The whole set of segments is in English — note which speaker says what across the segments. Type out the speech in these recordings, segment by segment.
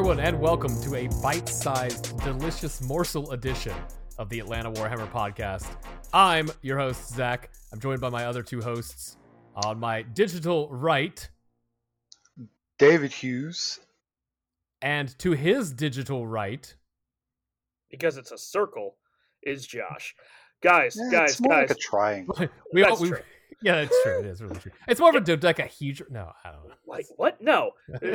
Speaker 1: everyone, and welcome to a bite-sized, delicious morsel edition of the Atlanta Warhammer podcast. I'm your host, Zach. I'm joined by my other two hosts. On my digital right,
Speaker 2: David Hughes.
Speaker 1: And to his digital right,
Speaker 3: because it's a circle, is Josh. Guys,
Speaker 2: It's more like a triangle.
Speaker 3: True.
Speaker 1: Yeah, that's true. It is really true. It's more of a dodecahedron. No, I don't know.
Speaker 3: Like, what? No.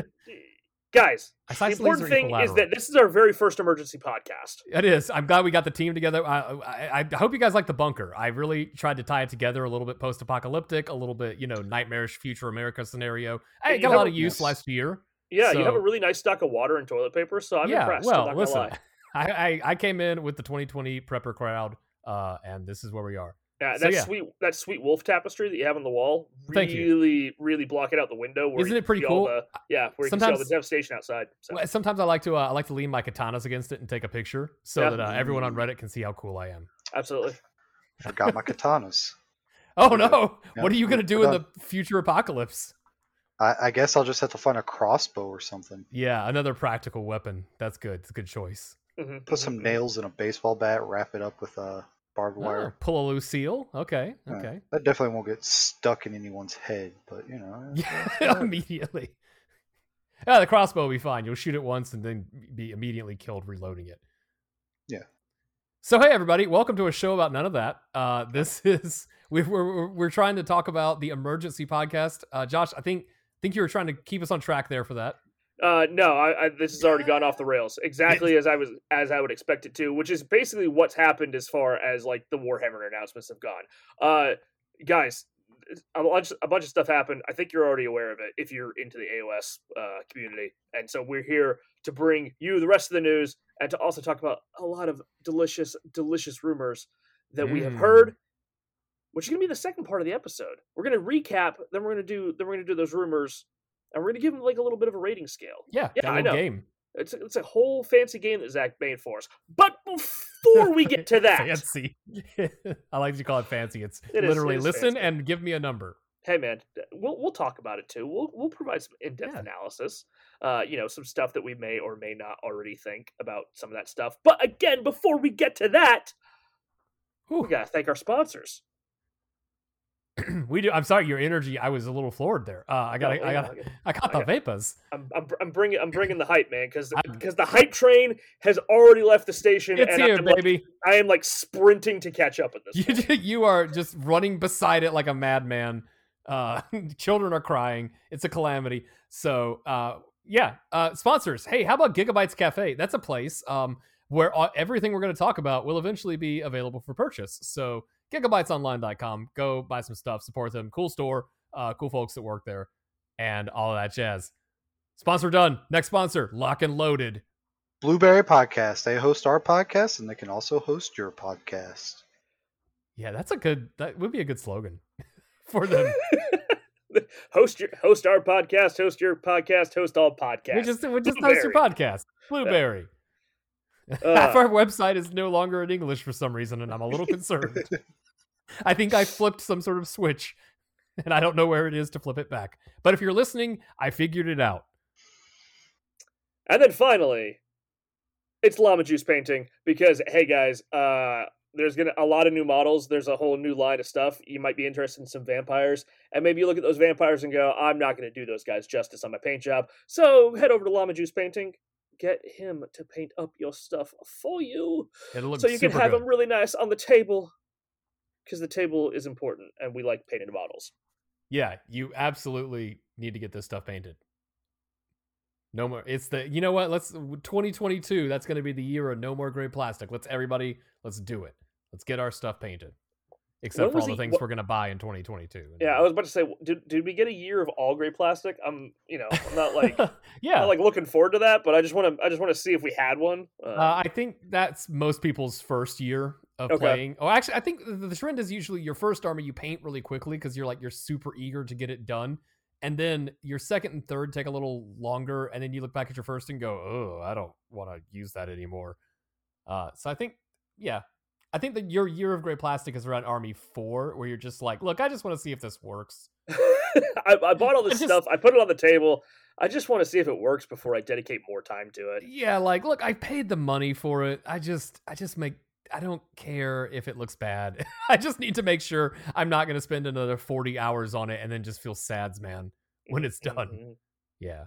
Speaker 3: Guys, the important thing is that this is our very first emergency podcast.
Speaker 1: It is. I'm glad we got the team together. I hope you guys like the bunker. I really tried to tie it together a little bit post-apocalyptic, a little bit, nightmarish future America scenario. I got a lot of use last year.
Speaker 3: Yeah, so, you have a really nice stock of water and toilet paper, so I'm impressed.
Speaker 1: Well, listen, I came in with the 2020 prepper crowd, and this is where we are.
Speaker 3: Yeah, that sweet wolf tapestry that you have on the wall, really block it out the window.
Speaker 1: Isn't it pretty cool?
Speaker 3: Where you can see all the devastation outside. So.
Speaker 1: Sometimes I like to lean my katanas against it and take a picture so that everyone on Reddit can see how cool I am.
Speaker 3: Absolutely.
Speaker 2: Forgot my katanas.
Speaker 1: Oh no! Yeah, what are you going to do in the future apocalypse?
Speaker 2: I guess I'll just have to find a crossbow or something.
Speaker 1: Yeah, another practical weapon. That's good. It's a good choice.
Speaker 2: Put some nails in a baseball bat, wrap it up with barbed wire.
Speaker 1: Pull a loose seal. Okay.
Speaker 2: That definitely won't get stuck in anyone's head, but
Speaker 1: immediately. The crossbow will be fine. You'll shoot it once and then be immediately killed reloading it.
Speaker 2: Yeah.
Speaker 1: So hey everybody, welcome to a show about none of that. This is we're trying to talk about the emergency podcast. Josh, I think you were trying to keep us on track there for that.
Speaker 3: No, this has already gone off the rails exactly as I would expect it to, which is basically what's happened as far as like the Warhammer announcements have gone. Guys, a bunch of stuff happened. I think you're already aware of it if you're into the AOS community, and so we're here to bring you the rest of the news and to also talk about a lot of delicious rumors that we have heard, which is going to be the second part of the episode. We're going to recap, then we're going to do those rumors. And we're going to give them like a little bit of a rating scale.
Speaker 1: Yeah,
Speaker 3: I know.
Speaker 1: Game.
Speaker 3: It's a whole fancy game that Zach made for us. But before we get to that...
Speaker 1: Fancy. I like to call it fancy. It's literally listen fancy. And give me a number.
Speaker 3: Hey, man, we'll talk about it, too. We'll provide some in-depth analysis. Some stuff that we may or may not already think about some of that stuff. But again, before we get to that, we got to thank our sponsors.
Speaker 1: We do. I'm sorry, your energy. I was a little floored there. I got the vapors.
Speaker 3: I'm bringing the hype, man, because the hype train has already left the station.
Speaker 1: It's
Speaker 3: and
Speaker 1: here, baby.
Speaker 3: I am like sprinting to catch up at this point.
Speaker 1: You are just running beside it like a madman. Children are crying. It's a calamity. So, sponsors. Hey, how about Gigabytes Cafe? That's a place where everything we're going to talk about will eventually be available for purchase. So. GigabytesOnline.com. Go buy some stuff, support them. Cool store, cool folks that work there, and all of that jazz. Sponsor done. Next sponsor, Lock and Loaded.
Speaker 2: Blueberry Podcast. They host our podcast, and they can also host your podcast.
Speaker 1: Yeah, that would be a good slogan for them.
Speaker 3: host our podcast, host your podcast, host all podcasts.
Speaker 1: We just host your podcast. Blueberry. Half our website is no longer in English for some reason, and I'm a little concerned. I think I flipped some sort of switch, and I don't know where it is to flip it back. But if you're listening, I figured it out.
Speaker 3: And then finally, it's Llama Juice Painting, because, hey guys, there's a lot of new models. There's a whole new line of stuff. You might be interested in some vampires, and maybe you look at those vampires and go, I'm not going to do those guys justice on my paint job. So head over to Llama Juice Painting. Get him to paint up your stuff for you, so you can have them really nice on the table, because the table is important, and we like painted models.
Speaker 1: Yeah, you absolutely need to get this stuff painted. No more. It's you know what? 2022. That's going to be the year of no more gray plastic. Let's do it. Let's get our stuff painted. Except for all the things we're going to buy in 2022.
Speaker 3: Yeah, I was about to say, did we get a year of all gray plastic? I'm not like
Speaker 1: not
Speaker 3: like looking forward to that, but I just want to see if we had one.
Speaker 1: I think that's most people's first year of playing. Oh, actually, I think the trend is usually your first army you paint really quickly because you're super eager to get it done, and then your second and third take a little longer, and then you look back at your first and go, oh, I don't want to use that anymore. So I think, yeah. I think that your year of gray plastic is around Army 4, where you're just like, look, I just want to see if this works.
Speaker 3: I bought all this stuff. I put it on the table. I just want to see if it works before I dedicate more time to it.
Speaker 1: Yeah, like, look, I paid the money for it. I don't care if it looks bad. I just need to make sure I'm not going to spend another 40 hours on it and then just feel sads, man, when it's done.
Speaker 3: Mm-hmm.
Speaker 1: Yeah.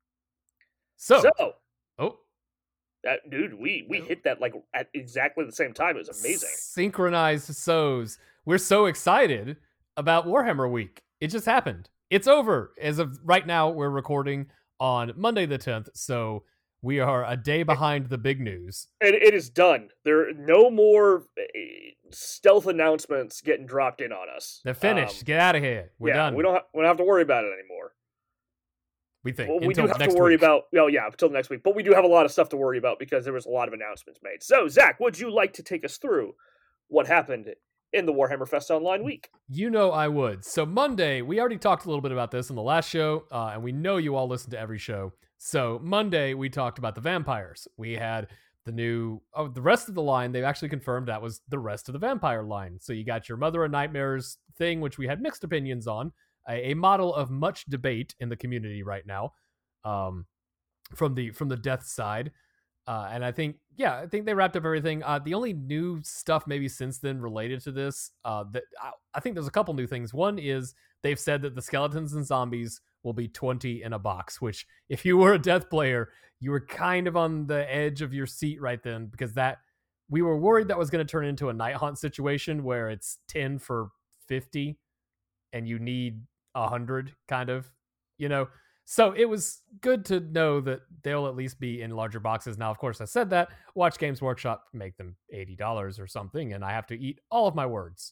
Speaker 1: Oh,
Speaker 3: dude, we hit that like at exactly the same time. It was amazing.
Speaker 1: Synchronized sows. We're so excited about Warhammer Week. It just happened. It's over. As of right now, we're recording on Monday the 10th, so we are a day behind the big news.
Speaker 3: And it is done. There are no more stealth announcements getting dropped in on us.
Speaker 1: They're finished. Get out of here. We're done.
Speaker 3: We don't have to worry about it anymore.
Speaker 1: We think.
Speaker 3: Well, we do have to worry about. Oh yeah, until next week. But we do have a lot of stuff to worry about because there was a lot of announcements made. So Zach, would you like to take us through what happened in the Warhammer Fest Online week?
Speaker 1: You know I would. So Monday, we already talked a little bit about this in the last show, and we know you all listen to every show. So Monday, we talked about the vampires. We had the rest of the line. They've actually confirmed that was the rest of the vampire line. So you got your Mother of Nightmares thing, which we had mixed opinions on, a model of much debate in the community right now, from the death side. And I think they wrapped up everything. The only new stuff maybe since then related to this, that I think there's a couple new things. One is they've said that the skeletons and zombies will be 20 in a box, which if you were a death player, you were kind of on the edge of your seat right then, because that we were worried that was going to turn into a Night Haunt situation where it's 10 for 50 and you need 100 kind of, So it was good to know that they'll at least be in larger boxes. Now, of course, I said that. Watch Games Workshop make them $80 or something, and I have to eat all of my words.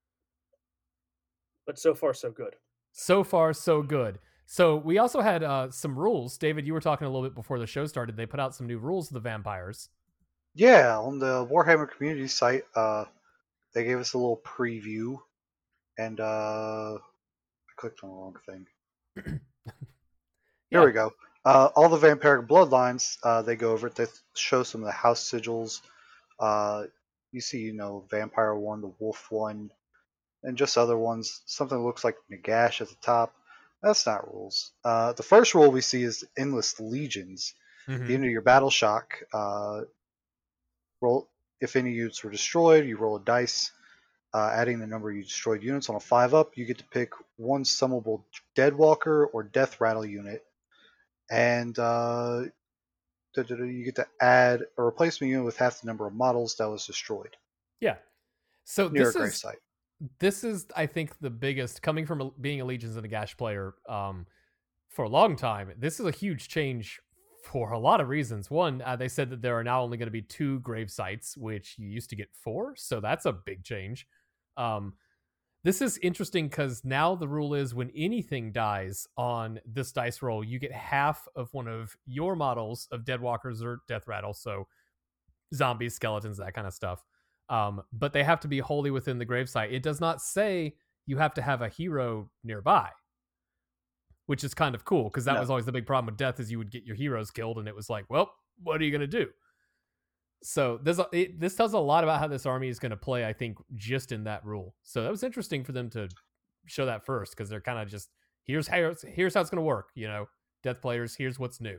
Speaker 3: But so far, so good.
Speaker 1: So far, so good. So we also had some rules. David, you were talking a little bit before the show started. They put out some new rules of the vampires.
Speaker 2: Yeah, on the Warhammer community site, they gave us a little preview, and I clicked on the wrong thing. Here we go. All the vampiric bloodlines, they go over it. They show some of the house sigils. You see, Vampire 1, the Wolf 1, and just other ones. Something that looks like Nagash at the top. That's not rules. The first rule we see is Endless Legions.
Speaker 1: Mm-hmm.
Speaker 2: The end of your battle shock. Roll if any units were destroyed, you roll a dice. Adding the number of you destroyed units on a 5-up, you get to pick one summable Deadwalker or Death Rattle unit. And you get to add a replacement unit with half the number of models that was destroyed.
Speaker 1: Yeah. So
Speaker 2: near a grave site.
Speaker 1: This is, I think, the biggest, coming from being a Legions and a Gash player for a long time, this is a huge change for a lot of reasons. One, they said that there are now only going to be 2 grave sites, which you used to get 4, so that's a big change. This is interesting because now the rule is when anything dies on this dice roll, you get half of one of your models of Deadwalkers or Death Rattle, so zombies, skeletons, that kind of stuff. But they have to be wholly within the gravesite. It does not say you have to have a hero nearby, which is kind of cool because that was always the big problem with death, is you would get your heroes killed and it was like, well, what are you going to do? So this tells a lot about how this army is going to play, I think, just in that rule. So that was interesting for them to show that first, because they're kind of just, here's how it's going to work. Death players, here's what's new.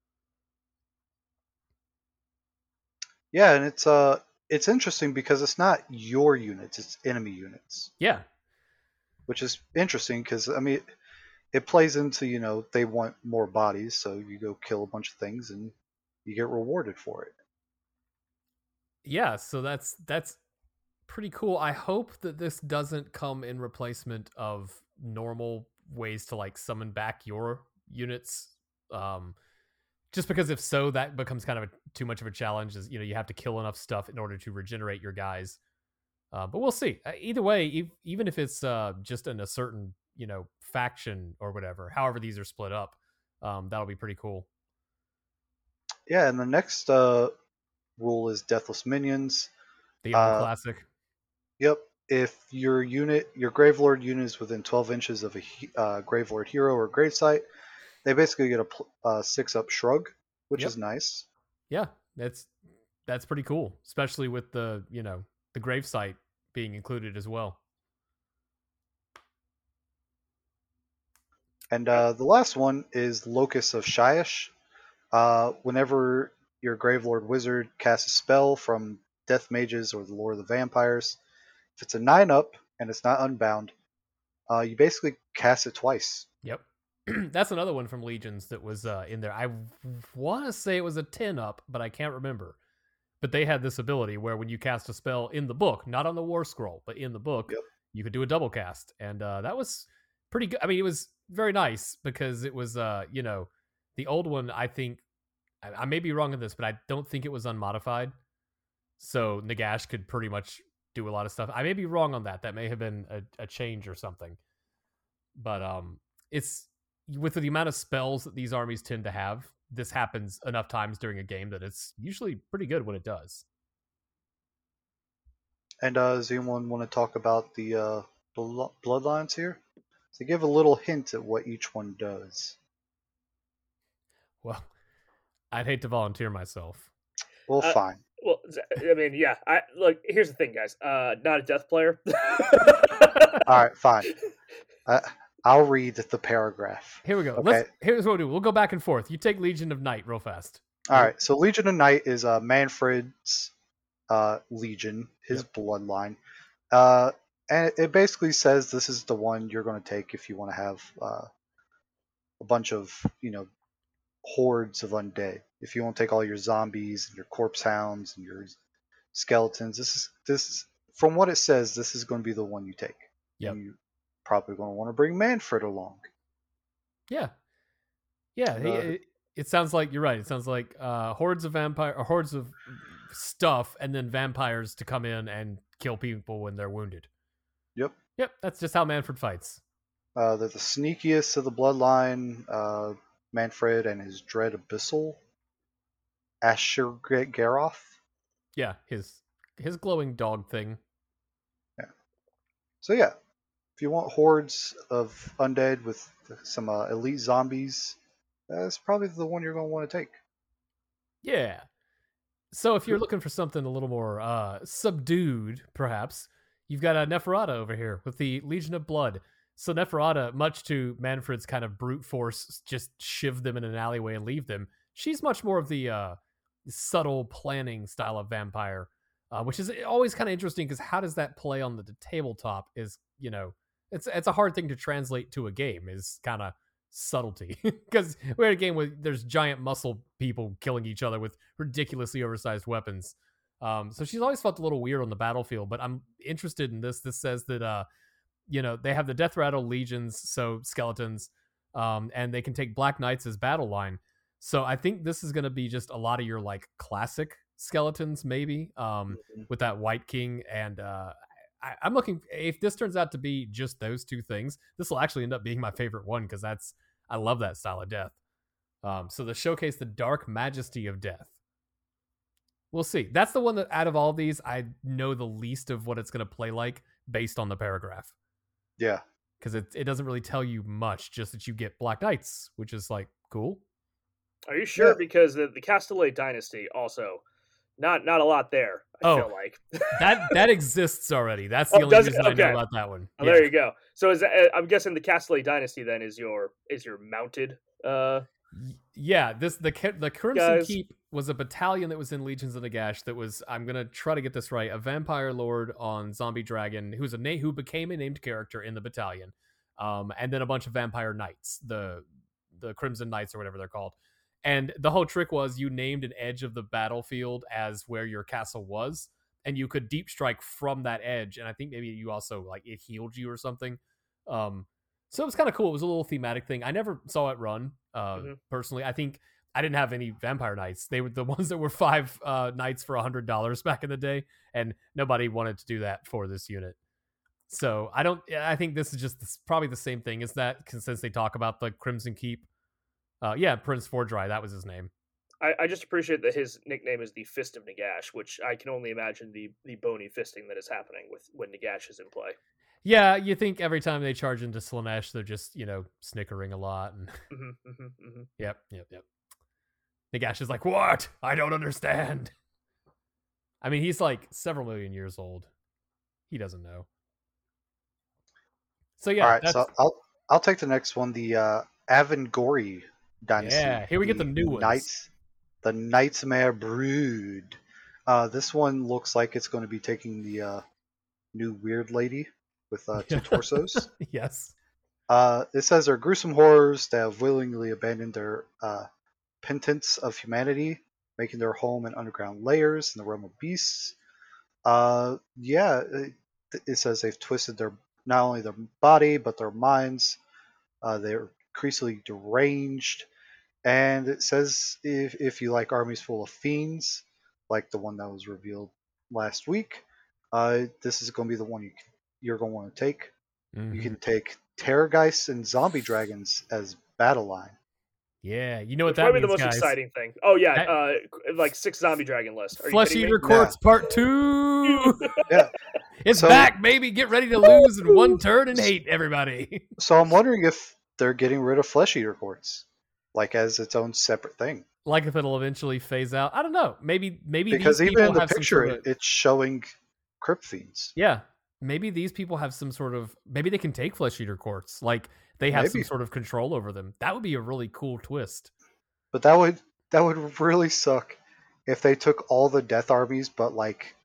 Speaker 2: Yeah, and it's interesting because it's not your units, it's enemy units.
Speaker 1: Yeah.
Speaker 2: Which is interesting because, it plays into, they want more bodies, so you go kill a bunch of things and you get rewarded for it.
Speaker 1: Yeah, so that's pretty cool. I hope that this doesn't come in replacement of normal ways to summon back your units. Just because if so, that becomes kind of too much of a challenge. Is you have to kill enough stuff in order to regenerate your guys. But we'll see. Either way, even if it's just in a certain faction or whatever, however these are split up, that'll be pretty cool.
Speaker 2: Yeah, and the next rule is Deathless Minions.
Speaker 1: The old classic.
Speaker 2: Yep. If your Gravelord unit is within 12 inches of a Gravelord hero or gravesite, they basically get a 6-up shrug, which is nice.
Speaker 1: Yeah, that's pretty cool, especially with the the gravesite being included as well.
Speaker 2: And the last one is Locus of Shyish. Whenever your Gravelord Wizard casts a spell from Death Mages or the Lord of the Vampires, if it's a 9-up and it's not unbound, you basically cast it twice.
Speaker 1: Yep. That's another one from Legions that was in there. I want to say it was a 10-up, but I can't remember. But they had this ability where when you cast a spell in the book, not on the War Scroll, but in the book,
Speaker 2: Yep.
Speaker 1: you could do a double cast. And that was pretty good. I mean, it was very nice because it was, the old one, I think, I may be wrong on this, but I don't think it was unmodified. So Nagash could pretty much do a lot of stuff. I may be wrong on that. That may have been a change or something. But it's with the amount of spells that these armies tend to have, this happens enough times during a game that it's usually pretty good when it does.
Speaker 2: And does anyone want to talk about the bloodlines here? So give a little hint at what each one does.
Speaker 1: Well, I'd hate to volunteer myself.
Speaker 2: Well, fine.
Speaker 3: Well, I mean, yeah. Look, here's the thing, guys. Not a death player.
Speaker 2: All right, fine. I'll read the paragraph.
Speaker 1: Here we go.
Speaker 2: Okay.
Speaker 1: Here's what we'll do. We'll go back and forth. You take Legion of Night real fast.
Speaker 2: All right. So Legion of Night is Manfred's Legion, his bloodline. And it basically says this is the one you're going to take if you want to have a bunch of, hordes of undead. If you want to take all your zombies and your corpse hounds and your skeletons, this is from what it says, this is going to be the one you take.
Speaker 1: Yep.
Speaker 2: And you probably going to want to bring Manfred along.
Speaker 1: Yeah. It sounds like you're right. It sounds like hordes of stuff, and then vampires to come in and kill people when they're wounded. Yep. That's just how Manfred fights.
Speaker 2: They're the sneakiest of the bloodline. Manfred and his dread abyssal, Ashur-Garoth.
Speaker 1: Yeah, his glowing dog thing.
Speaker 2: Yeah. So yeah, if you want hordes of undead with some elite zombies, that's probably the one you're going to want to take.
Speaker 1: Yeah. So if you're looking for something a little more subdued, perhaps, you've got a Neferata over here with the Legion of Blood. So Neferata, much to Manfred's kind of brute force, just shiv them in an alleyway and leave them. She's much more of the subtle planning style of vampire, which is always kind of interesting because how does that play on the tabletop is, it's a hard thing to translate to a game is kind of subtlety because we're in a game where there's giant muscle people killing each other with ridiculously oversized weapons. So she's always felt a little weird on the battlefield, but I'm interested in this. This says that, they have the Death Rattle legions, so skeletons, and they can take Black Knights as battle line. So I think this is going to be just a lot of your like classic skeletons, maybe, with that White King. And I'm looking, if this turns out to be just those two things, this will actually end up being my favorite one because I love that style of death. So the showcase the dark majesty of death. We'll see. That's the one that out of all these, I know the least of what it's going to play like based on the paragraph.
Speaker 2: Yeah.
Speaker 1: Because it doesn't really tell you much, just that you get Black Knights, which is like cool.
Speaker 3: Are you sure? Yeah. Because the Castellet dynasty also not a lot there. I feel like
Speaker 1: that exists already. That's the only reason I know about that one.
Speaker 3: Oh, yeah. There you go. So I'm guessing the Castellet dynasty then is your mounted.
Speaker 1: Yeah, the Crimson Keep was a battalion that was in Legions of Nagash that was, I'm gonna try to get this right, a vampire lord on Zombie Dragon who became a named character in the battalion, and then a bunch of vampire knights, the Crimson Knights or whatever they're called. And the whole trick was you named an edge of the battlefield as where your castle was, and you could deep strike from that edge. And I think maybe you also like it healed you or something. So it was kind of cool. It was a little thematic thing. I never saw it run personally. I think I didn't have any vampire knights. They were the ones that were 5 knights for $100 back in the day, and nobody wanted to do that for this unit. So I think this is just probably the same thing as that, since they talk about the Crimson Keep. Prince Fordry, that was his name.
Speaker 3: I just appreciate that his nickname is the Fist of Nagash, which I can only imagine the bony fisting that is happening when Nagash is in play.
Speaker 1: Yeah, you think every time they charge into Slaanesh, they're just, snickering a lot. And Yep. Nagash is like, what? I don't understand. I mean, he's like several million years old. He doesn't know. So yeah.
Speaker 2: All right, so I'll take the next one. The Avangori dynasty.
Speaker 1: Yeah, here we get the new ones.
Speaker 2: The Nightmare Brood. This one looks like it's going to be taking the new weird lady with 2 torsos.
Speaker 1: Yes.
Speaker 2: It says they're gruesome horrors that have willingly abandoned their penance of humanity, making their home in underground layers in the realm of beasts. It says they've twisted not only their body but their minds. They're increasingly deranged, and it says if you like armies full of fiends, like the one that was revealed last week, this is going to be the one you're going to want to take.
Speaker 1: Mm-hmm.
Speaker 2: You can take Terrorgeists and Zombie Dragons as battle line.
Speaker 1: Yeah, you know what that
Speaker 3: probably
Speaker 1: means,
Speaker 3: the most
Speaker 1: guys.
Speaker 3: exciting thing. Oh yeah, like 6 Zombie Dragon list.
Speaker 1: Flesh Eater Courts Part 2.
Speaker 2: Yeah,
Speaker 1: it's back, baby. Get ready to lose in one turn and hate everybody.
Speaker 2: So I'm wondering if they're getting rid of Flesh Eater Courts, like as its own separate thing.
Speaker 1: Like if it'll eventually phase out. I don't know. Maybe
Speaker 2: because
Speaker 1: these
Speaker 2: even in the
Speaker 1: have
Speaker 2: picture, it's showing Crypt Fiends.
Speaker 1: Yeah, maybe these people have some sort of. Maybe they can take Flesh Eater Courts. Like they have some sort of control over them. That would be a really cool twist.
Speaker 2: But that would really suck if they took all the Death armies, but like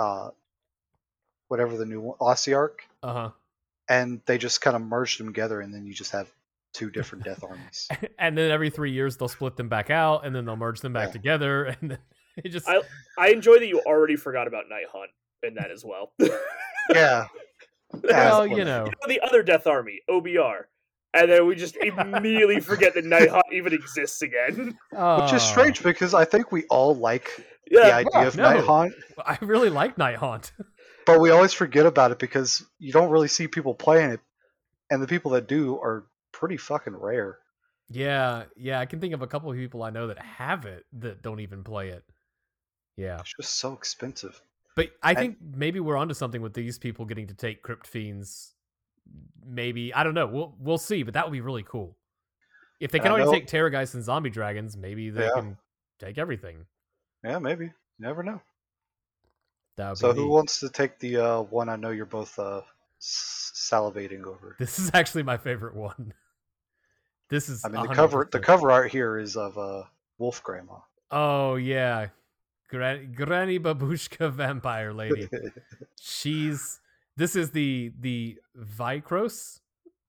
Speaker 2: whatever the new one, Ossiarch, and they just kind of merged them together, and then you just have 2 different Death armies.
Speaker 1: And then every 3 years they'll split them back out, and then they'll merge them back together, and then it just.
Speaker 3: I enjoy that you already forgot about Night Hunt in that as well.
Speaker 2: Yeah.
Speaker 1: Well, you know
Speaker 3: the other Death Army, OBR. And then we just immediately forget that Night Hunt even exists again.
Speaker 2: Which is strange because I think we all like the idea of Night Hunt.
Speaker 1: I really like Night Hunt.
Speaker 2: But we always forget about it because you don't really see people playing it. And the people that do are pretty fucking rare.
Speaker 1: Yeah, I can think of a couple of people I know that have it that don't even play it. Yeah.
Speaker 2: It's just so expensive.
Speaker 1: But I think maybe we're onto something with these people getting to take Crypt Fiends. Maybe, I don't know. We'll see, but that would be really cool. If they can only take Terrorgeists and Zombie Dragons, maybe they can take everything.
Speaker 2: Yeah, maybe. You never know.
Speaker 1: So
Speaker 2: who wants to take the one I know you're both salivating over?
Speaker 1: This is actually my favorite one. This is.
Speaker 2: I mean, the cover art here is of Wolf Grandma.
Speaker 1: Oh yeah, Granny Babushka vampire lady. This is the Virkos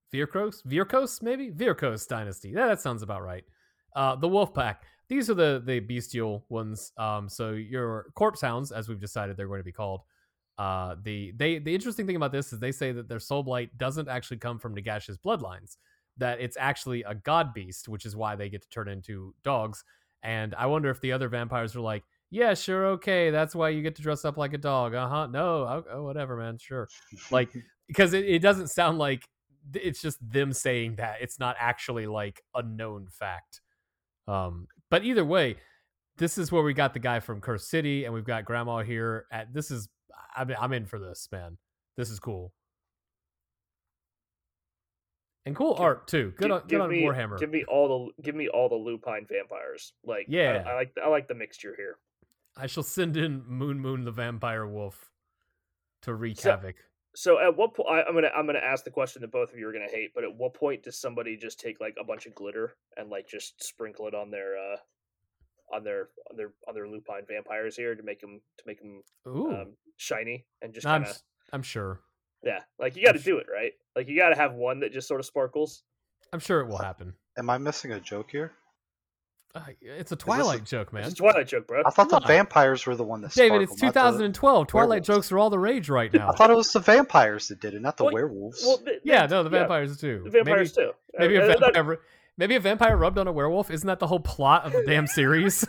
Speaker 1: dynasty. Yeah, that sounds about right. The Wolf Pack. These are the bestial ones. So your corpse hounds, as we've decided they're going to be called. The interesting thing about this is they say that their soul blight doesn't actually come from Nagash's bloodlines. That it's actually a god beast, which is why they get to turn into dogs. And I wonder if the other vampires are like, yeah, sure, okay, that's why you get to dress up like a dog. No, whatever, man, sure. Like, because it doesn't sound like it's just them saying that. It's not actually like a known fact. But either way, this is where we got the guy from Curse City, and we've got Grandma here. I'm in for this, man. This is cool. And cool art too. Good on Warhammer.
Speaker 3: Give me all the lupine vampires. Like,
Speaker 1: yeah,
Speaker 3: I like the mixture here.
Speaker 1: I shall send in Moon the vampire wolf to wreak havoc.
Speaker 3: So at what point I'm gonna ask the question that both of you are gonna hate, but at what point does somebody just take like a bunch of glitter and like just sprinkle it on their lupine vampires here to make them shiny and just kind of?
Speaker 1: I'm sure.
Speaker 3: Yeah, like you got to do it right. Like you got to have one that just sort of sparkles.
Speaker 1: I'm sure it will happen.
Speaker 2: Am I missing a joke here?
Speaker 1: It's a Twilight joke, man.
Speaker 3: It's a Twilight joke, bro.
Speaker 2: I thought the vampires were the one that
Speaker 1: David, it's 2012. Twilight jokes are all the rage right now.
Speaker 2: I thought it was the vampires that did it, not the werewolves.
Speaker 3: Well,
Speaker 1: the vampires too.
Speaker 3: The vampires too.
Speaker 1: Maybe a vampire rubbed on a werewolf. Isn't that the whole plot of the damn series?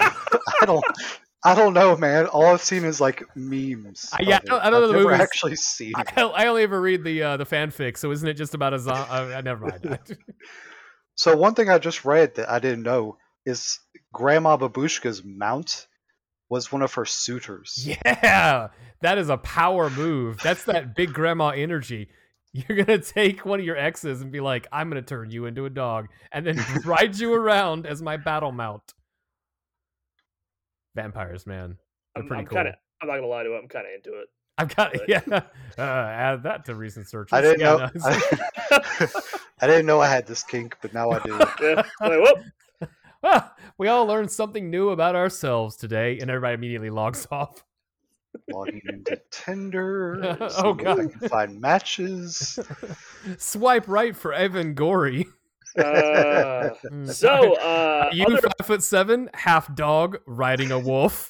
Speaker 2: I don't know, man. All I've seen is like memes.
Speaker 1: I don't know the movies.
Speaker 2: I've never actually seen it.
Speaker 1: I only ever read the fanfic, so isn't it just about a zombie? Never mind.
Speaker 2: So one thing I just read that I didn't know is Grandma Babushka's mount was one of her suitors.
Speaker 1: Yeah, that is a power move. That's that big grandma energy. You're going to take one of your exes and be like, I'm going to turn you into a dog and then ride you around as my battle mount. Vampires, man. They're pretty cool.
Speaker 3: I'm not going to lie to it. I'm kind of into it.
Speaker 1: Add that to recent searches.
Speaker 2: I didn't know. I didn't know I had this kink, but now I do.
Speaker 3: Yeah. Like, whoop.
Speaker 1: We all learned something new about ourselves today, and everybody immediately logs off.
Speaker 2: Logging into Tinder.
Speaker 1: Oh,
Speaker 2: seeing if
Speaker 1: God.
Speaker 2: I can find matches.
Speaker 1: Swipe right for Evan Gory.
Speaker 3: So,
Speaker 1: Are you 5'7", half dog, riding a wolf?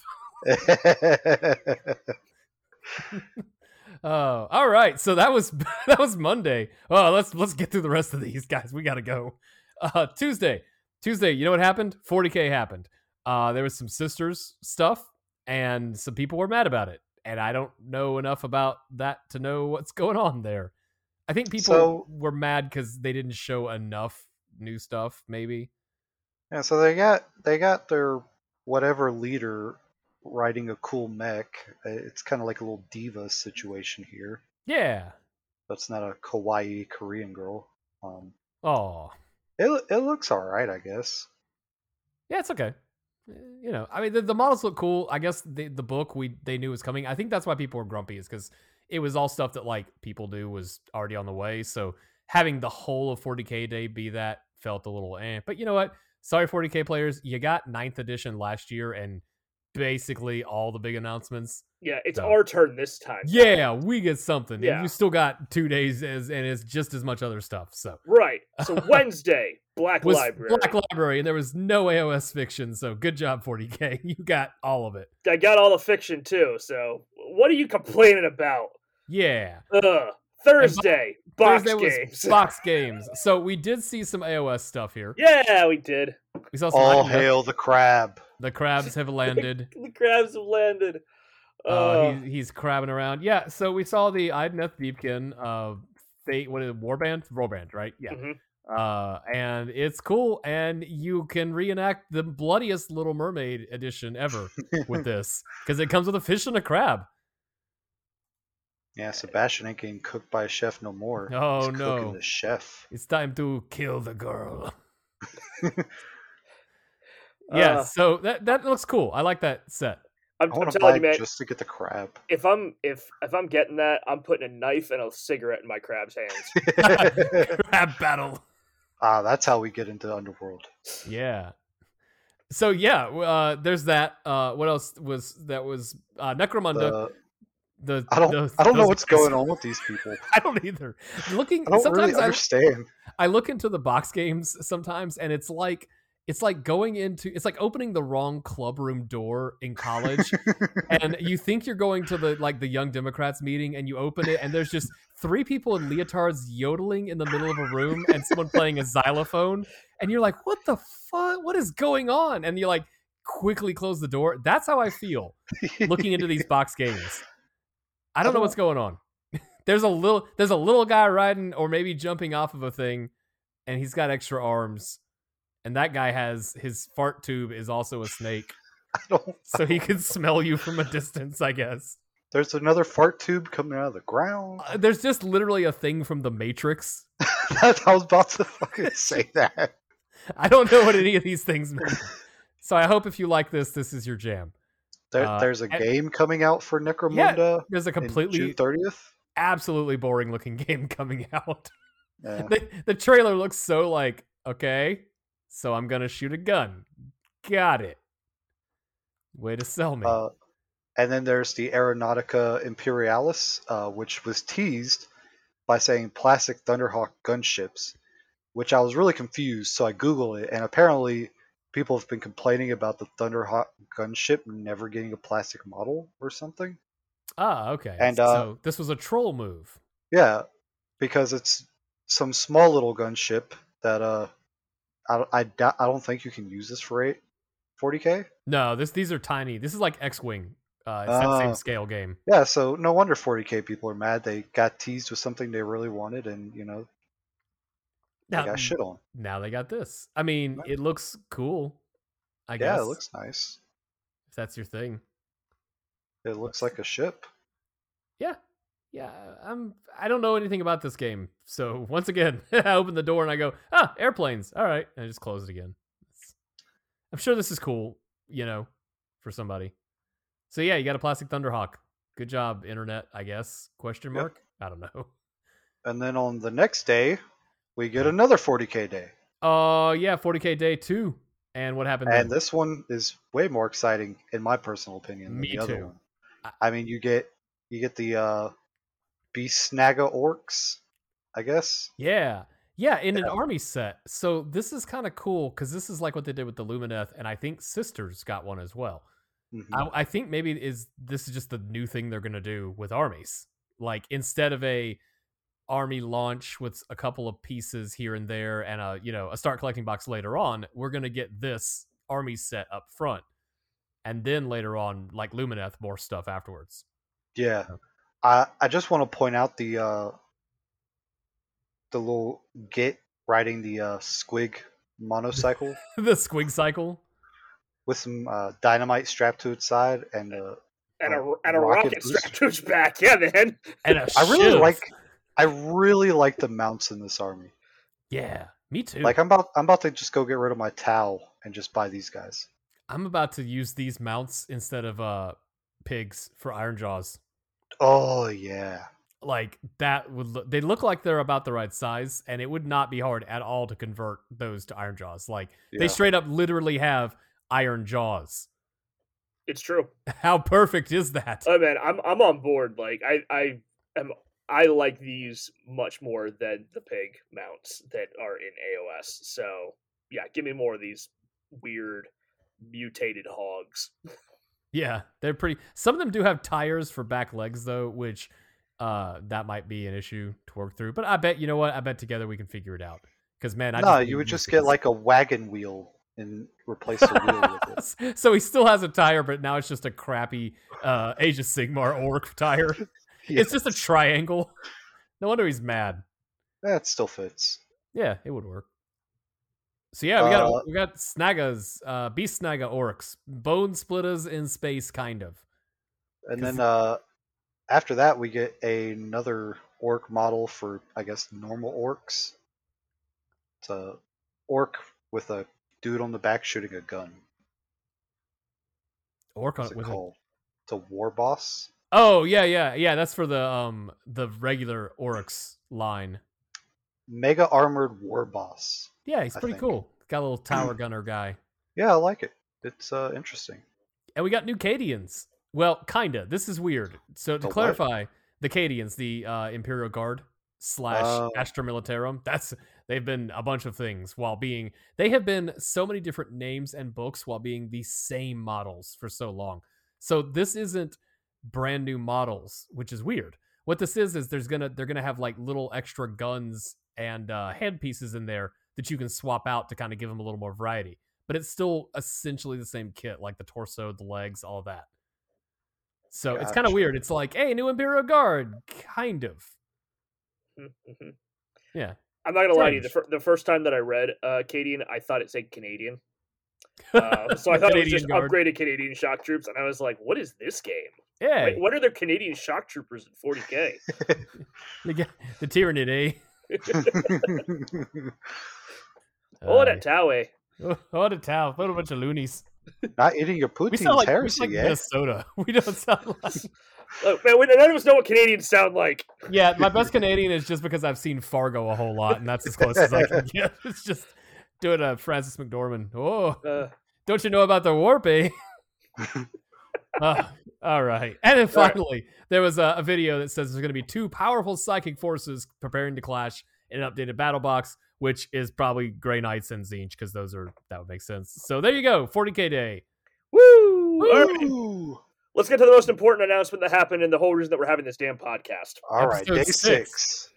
Speaker 1: Oh, all right. So that was Monday. Oh, let's get through the rest of these, guys. We gotta go. Tuesday. You know what happened? 40K happened. There was some sisters stuff, and some people were mad about it. And I don't know enough about that to know what's going on there. I think people were mad because they didn't show enough new stuff. Maybe.
Speaker 2: Yeah, so they got their whatever leader riding a cool mech. It's kind of like a little diva situation here.
Speaker 1: Yeah.
Speaker 2: That's not a kawaii Korean girl.
Speaker 1: Oh.
Speaker 2: It looks all right, I guess.
Speaker 1: Yeah, it's okay. You know, I mean, the models look cool. I guess the book they knew was coming. I think that's why people were grumpy, is because it was all stuff that like people knew was already on the way. So having the whole of 40K Day be that felt a little eh. But you know what? Sorry, 40K players, you got 9th edition last year and basically all the big announcements.
Speaker 3: Yeah, it's our turn this time.
Speaker 1: Yeah, we get something.
Speaker 3: Yeah.
Speaker 1: And you still got 2 days and it's just as much other stuff. So
Speaker 3: right. So Wednesday, Black Library,
Speaker 1: and there was no AOS fiction. So good job, 40K. You got all of it.
Speaker 3: I got all the fiction too. So what are you complaining about?
Speaker 1: Yeah.
Speaker 3: Thursday, box
Speaker 1: Thursday
Speaker 3: games.
Speaker 1: Was box games. So we did see some AOS stuff here.
Speaker 3: Yeah, we did.
Speaker 1: We saw some
Speaker 2: All hail the crab.
Speaker 1: The crabs have landed.
Speaker 3: The crabs have landed.
Speaker 1: He's crabbing around. Yeah, so we saw the Idneth Deepkin Fate, what is it, Warband, right? Yeah.
Speaker 3: Mm-hmm.
Speaker 1: And it's cool, and you can reenact the bloodiest Little Mermaid edition ever with this, because it comes with a fish and a crab.
Speaker 2: Yeah, Sebastian ain't getting cooked by a chef no more.
Speaker 1: Oh,
Speaker 2: He's
Speaker 1: no.
Speaker 2: cooking the chef.
Speaker 1: It's time to kill the girl. Yeah, so that looks cool. I like that set.
Speaker 3: I'm
Speaker 2: I want to
Speaker 3: telling
Speaker 2: buy
Speaker 3: you, man.
Speaker 2: just to get the crab.
Speaker 3: If I'm getting that, I'm putting a knife and a cigarette in my crab's hands.
Speaker 1: Crab battle.
Speaker 2: That's how we get into the underworld.
Speaker 1: Yeah. So yeah, there's that. What else was Necromunda?
Speaker 2: I don't know what's going on with these people.
Speaker 1: I don't either.
Speaker 2: I don't really understand.
Speaker 1: I look into the box games sometimes, and it's like opening the wrong club room door in college, and you think you're going to the Young Democrats meeting, and you open it, and there's just 3 people in leotards yodeling in the middle of a room, and someone playing a xylophone, and you're like, "What the fuck? What is going on?" And you like quickly close the door. That's how I feel looking into these box games. I don't know what's going on. There's a little guy riding or maybe jumping off of a thing, and he's got extra arms. And that guy his fart tube is also a snake. So he can smell you from a distance, I guess.
Speaker 2: There's another fart tube coming out of the ground.
Speaker 1: There's just literally a thing from the Matrix.
Speaker 2: I was about to fucking say that.
Speaker 1: I don't know what any of these things mean. So I hope if you like this is your jam.
Speaker 2: There's a game coming out for Necromunda.
Speaker 1: Yeah, there's a completely
Speaker 2: June 30th.
Speaker 1: Absolutely boring looking game coming out.
Speaker 2: Yeah.
Speaker 1: The trailer looks so like, okay, so I'm gonna shoot a gun. Got it. Way to sell me.
Speaker 2: And then there's the Aeronautica Imperialis, which was teased by saying plastic Thunderhawk gunships, which I was really confused. So I Googled it, and apparently people have been complaining about the Thunderhawk gunship never getting a plastic model or something.
Speaker 1: Ah, okay.
Speaker 2: And
Speaker 1: so this was a troll move.
Speaker 2: Yeah, because it's some small little gunship that I don't think you can use this for 40K.
Speaker 1: No, these are tiny. This is like X-Wing. It's that same scale game.
Speaker 2: Yeah, so no wonder 40K people are mad. They got teased with something they really wanted, and they got shit on.
Speaker 1: Now they got this. I mean, it looks cool. I guess.
Speaker 2: Yeah, it looks nice.
Speaker 1: If that's your thing.
Speaker 2: It looks like a ship.
Speaker 1: Yeah. I don't know anything about this game. So once again, I open the door and I go, airplanes. All right. And I just close it again. I'm sure this is cool, for somebody. So yeah, you got a plastic Thunderhawk. Good job, internet, I guess. Question mark? Yep. I don't know.
Speaker 2: And then on the next day, we get another 40K day.
Speaker 1: Yeah, 40K day 2. And what happened
Speaker 2: And
Speaker 1: then?
Speaker 2: this one is way more exciting, in my personal opinion, than
Speaker 1: Me
Speaker 2: the other
Speaker 1: too.
Speaker 2: one. I mean, you get the Beast Snaga orcs, I guess.
Speaker 1: Yeah. Yeah, in an army set. So this is kind of cool because this is like what they did with the Lumineth, and I think Sisters got one as well.
Speaker 2: Mhm.
Speaker 1: I think maybe this is just the new thing they're gonna do with armies. Like instead of a army launch with a couple of pieces here and there and a start collecting box later on, we're gonna get this army set up front, and then later on, like Lumineth, more stuff afterwards.
Speaker 2: Yeah. I just want to point out the little Git riding the Squig monocycle
Speaker 1: The Squig cycle.
Speaker 2: with some dynamite strapped to its side and a
Speaker 3: rocket
Speaker 2: booster.
Speaker 3: strapped to its back. Yeah, man.
Speaker 1: And a
Speaker 2: I
Speaker 1: shiv.
Speaker 2: really like the mounts in this army.
Speaker 1: Yeah, me too.
Speaker 2: Like I'm about to just go get rid of my Tau and just buy these guys.
Speaker 1: I'm about to use these mounts instead of pigs for Iron Jaws.
Speaker 2: Oh yeah.
Speaker 1: Like that they look like they're about the right size, and it would not be hard at all to convert those to Iron Jaws. Like they
Speaker 2: Yeah.
Speaker 1: straight up literally have Iron Jaws.
Speaker 3: It's true.
Speaker 1: How perfect is that?
Speaker 3: Oh man, I'm on board. Like I like these much more than the pig mounts that are in AOS. So yeah, give me more of these weird mutated hogs.
Speaker 1: Yeah, they're pretty. Some of them do have tires for back legs though, which that might be an issue to work through. But I bet you know what? I bet together we can figure it out. Because man,
Speaker 2: You would just get like a wagon wheel and replace the wheel with it.
Speaker 1: So he still has a tire, but now it's just a crappy Age of Sigmar orc tire. It's just a triangle. No wonder he's mad.
Speaker 2: That still fits.
Speaker 1: Yeah, it would work. So yeah, we got Snagas, Beast Snaga orcs, bone splitters in space, kind of.
Speaker 2: And then after that, we get another orc model for, I guess, normal orcs. It's a orc with a dude on the back shooting a gun.
Speaker 1: Orc
Speaker 2: What's it
Speaker 1: with
Speaker 2: called? It's a war boss.
Speaker 1: Oh yeah. That's for the regular orcs line.
Speaker 2: Mega armored war boss.
Speaker 1: Yeah, he's pretty cool. Got a little tower gunner guy.
Speaker 2: Yeah, I like it. It's interesting.
Speaker 1: And we got new Cadians. Well, kinda. This is weird. So to clarify, the Cadians, the Imperial Guard / Astra Militarum, they've been a bunch of things they have been so many different names and books while being the same models for so long. So this isn't brand new models, which is weird. What this is they're gonna have like little extra guns and hand pieces in there that you can swap out to kind of give them a little more variety. But it's still essentially the same kit, like the torso, the legs, all of that. So It's kind of weird. It's like, hey, new Imperial Guard, kind of.
Speaker 3: Mm-hmm.
Speaker 1: Yeah.
Speaker 3: I'm not gonna lie to you. The first time that I read Cadian, I thought it said Canadian. So I thought it was just upgraded Canadian shock troops, and I was like, "What is this game?
Speaker 1: Yeah,
Speaker 3: what are their Canadian shock troopers in 40K?"
Speaker 1: The Tyranid,
Speaker 3: Oh, that Taue.
Speaker 1: Oh, the Tau. What a bunch of loonies.
Speaker 2: Not eating your poutine heresy,
Speaker 1: we like Minnesota. We don't sound like...
Speaker 3: Look, man, none of us know what Canadians sound like.
Speaker 1: Yeah, my best Canadian is just because I've seen Fargo a whole lot, and that's as close as I can get. It's just doing a Francis McDormand. Oh, don't you know about the warp, eh? All right. And then finally, there was a video that says there's going to be 2 powerful psychic forces preparing to clash in an updated battle box, which is probably Grey Knights and Tzeentch, because that would make sense. So there you go, 40K day.
Speaker 3: Woo!
Speaker 2: Woo!
Speaker 3: All right. Let's get to the most important announcement that happened and the whole reason that we're having this damn podcast.
Speaker 2: All right, day 6.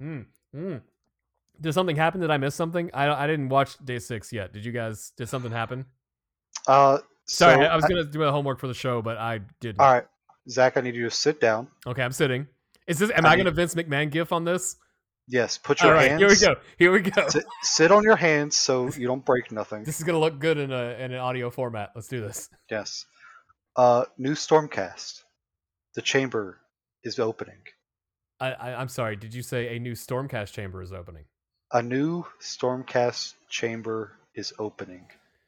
Speaker 1: Did something happen? Did I miss something? I didn't watch day 6 yet. Did you guys? Did something happen? Sorry, I was going to do the homework for the show, but I didn't.
Speaker 2: All right, Zach, I need you to sit down.
Speaker 1: Okay, I'm sitting. Am I going to Vince McMahon gif on this?
Speaker 2: Yes, put your hands.
Speaker 1: Here we go.
Speaker 2: Sit on your hands so you don't break nothing.
Speaker 1: This is going to look good in an audio format. Let's do this.
Speaker 2: Yes. New Stormcast. The chamber is opening.
Speaker 1: I'm sorry. Did you say a new Stormcast chamber is opening?
Speaker 2: A new Stormcast chamber is opening.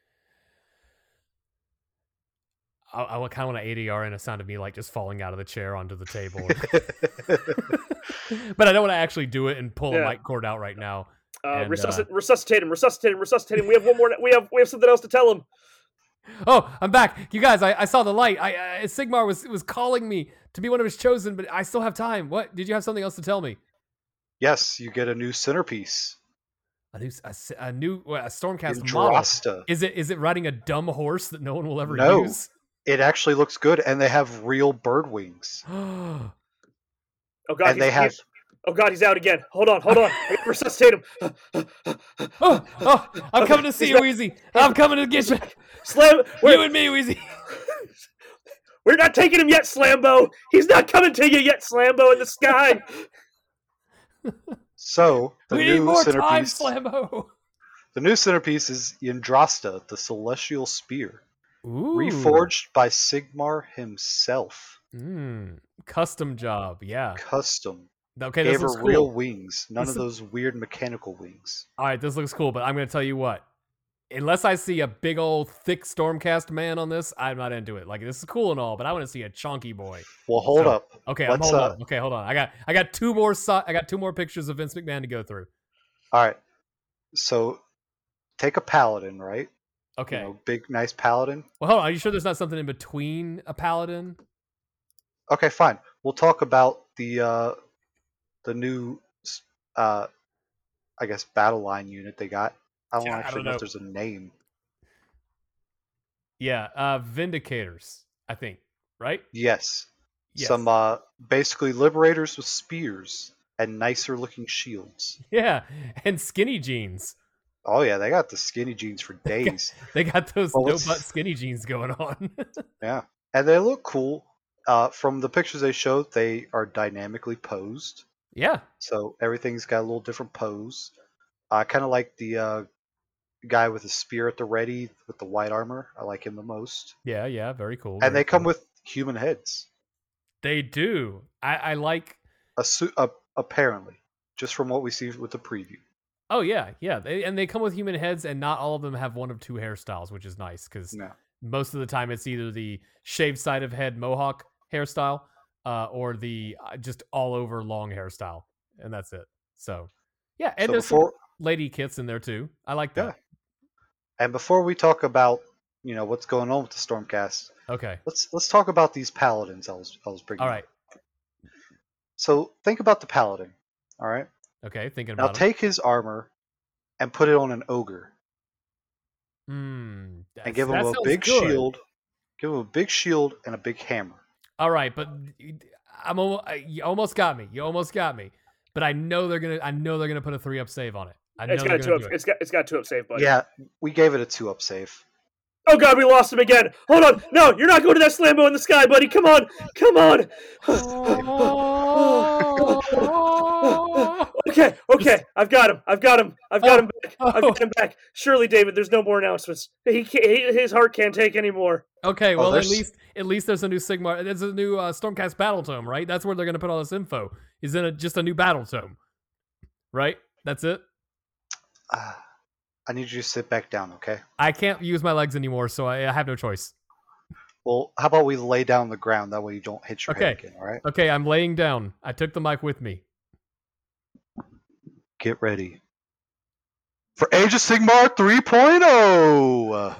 Speaker 1: I kind of want to ADR, and it sounded to me like just falling out of the chair onto the table. But I don't want to actually do it and pull a mic cord out right now. And,
Speaker 3: resuscitate him. We have one more. We have something else to tell him.
Speaker 1: Oh, I'm back, you guys. I saw the light. Sigmar was calling me to be one of his chosen, but I still have time. What? Did you have something else to tell me?
Speaker 2: Yes, you get a new centerpiece.
Speaker 1: A new Stormcast model.
Speaker 2: Indrasta.
Speaker 1: Is it riding a dumb horse that no one will ever
Speaker 2: No.
Speaker 1: use?
Speaker 2: It actually looks good, and they have real bird wings.
Speaker 3: Oh god,
Speaker 2: And they have.
Speaker 3: Oh god, he's out again. Hold on. I gotta resuscitate him.
Speaker 1: I'm coming to see you, Wheezy. I'm coming to get you.
Speaker 3: Slam.
Speaker 1: You and me, Wheezy.
Speaker 3: We're not taking him yet, Slambo. He's not coming to you yet, Slambo in the sky.
Speaker 2: So the
Speaker 1: We
Speaker 2: new
Speaker 1: need more time,
Speaker 2: centerpiece.
Speaker 1: Slambo.
Speaker 2: The new centerpiece is Yndrasta, the Celestial Spear,
Speaker 1: Ooh.
Speaker 2: reforged by Sigmar himself.
Speaker 1: Custom job, yeah.
Speaker 2: Custom.
Speaker 1: Okay, this
Speaker 2: Gave
Speaker 1: looks
Speaker 2: her
Speaker 1: cool.
Speaker 2: real wings, none
Speaker 1: This
Speaker 2: of those weird mechanical wings.
Speaker 1: All right, this looks cool, but I'm going to tell you what. Unless I see a big old thick Stormcast man on this, I'm not into it. Like, this is cool and all, but I want to see a chunky boy.
Speaker 2: Well, hold up.
Speaker 1: Okay, I'm holding up. Okay, hold on. I got two more pictures of Vince McMahon to go through.
Speaker 2: All right. So take a paladin, right?
Speaker 1: Okay.
Speaker 2: You know, big, nice paladin.
Speaker 1: Well, hold on. Are you sure there's not something in between a paladin?
Speaker 2: Okay, fine. We'll talk about the new, I guess, battle line unit they got. I don't actually know if there's a name.
Speaker 1: Yeah, Vindicators, I think, right?
Speaker 2: Yes.
Speaker 1: Yes.
Speaker 2: Some basically liberators with spears and nicer looking shields.
Speaker 1: Yeah, and skinny jeans.
Speaker 2: Oh yeah, they got the skinny jeans for days.
Speaker 1: They got those
Speaker 2: Well,
Speaker 1: no-butt skinny jeans going on.
Speaker 2: Yeah, and they look cool. From the pictures they showed, they are dynamically posed.
Speaker 1: Yeah.
Speaker 2: So everything's got a little different pose. I kind of like the guy with the spear at the ready with the white armor. I like him the most.
Speaker 1: Yeah, very cool.
Speaker 2: And they come with human heads.
Speaker 1: They do. I like
Speaker 2: apparently, just from what we see with the preview.
Speaker 1: Oh yeah. They come with human heads, and not all of them have one of two hairstyles, which is nice because most of the time it's either the shaved side of head mohawk hairstyle, or the just all over long hairstyle, and that's it. So yeah, and there's some lady kits in there too. I like that. Yeah.
Speaker 2: And before we talk about what's going on with the Stormcast,
Speaker 1: okay,
Speaker 2: let's talk about these paladins. I was bringing.
Speaker 1: All right.
Speaker 2: Up. So think about the paladin. All right.
Speaker 1: Okay, thinking about.
Speaker 2: Now take his armor and put it on an ogre.
Speaker 1: And
Speaker 2: give him a big shield. Give him a big shield and a big hammer.
Speaker 1: All right, but you almost got me. But I know they're gonna put a 3-up save on it.
Speaker 3: It's got a 2-up save, buddy.
Speaker 2: Yeah, we gave it a 2-up save.
Speaker 3: Oh god, we lost him again. Hold on. No, you're not going to that Slambo in the sky, buddy. Come on. Okay. I've got him. I've got him back. Surely, David, there's no more announcements. His heart can't take anymore.
Speaker 1: Okay, well, at least there's a new Sigmar. There's a new Stormcast battle tome, right? That's where they're going to put all this info. Is in just a new battle tome, right? That's it.
Speaker 2: I need you to sit back down, okay?
Speaker 1: I can't use my legs anymore, so I have no choice.
Speaker 2: Well, how about we lay down on the ground? That way you don't hit your head again, all right?
Speaker 1: Okay, I'm laying down. I took the mic with me.
Speaker 2: Get ready for Age of Sigmar 3.0!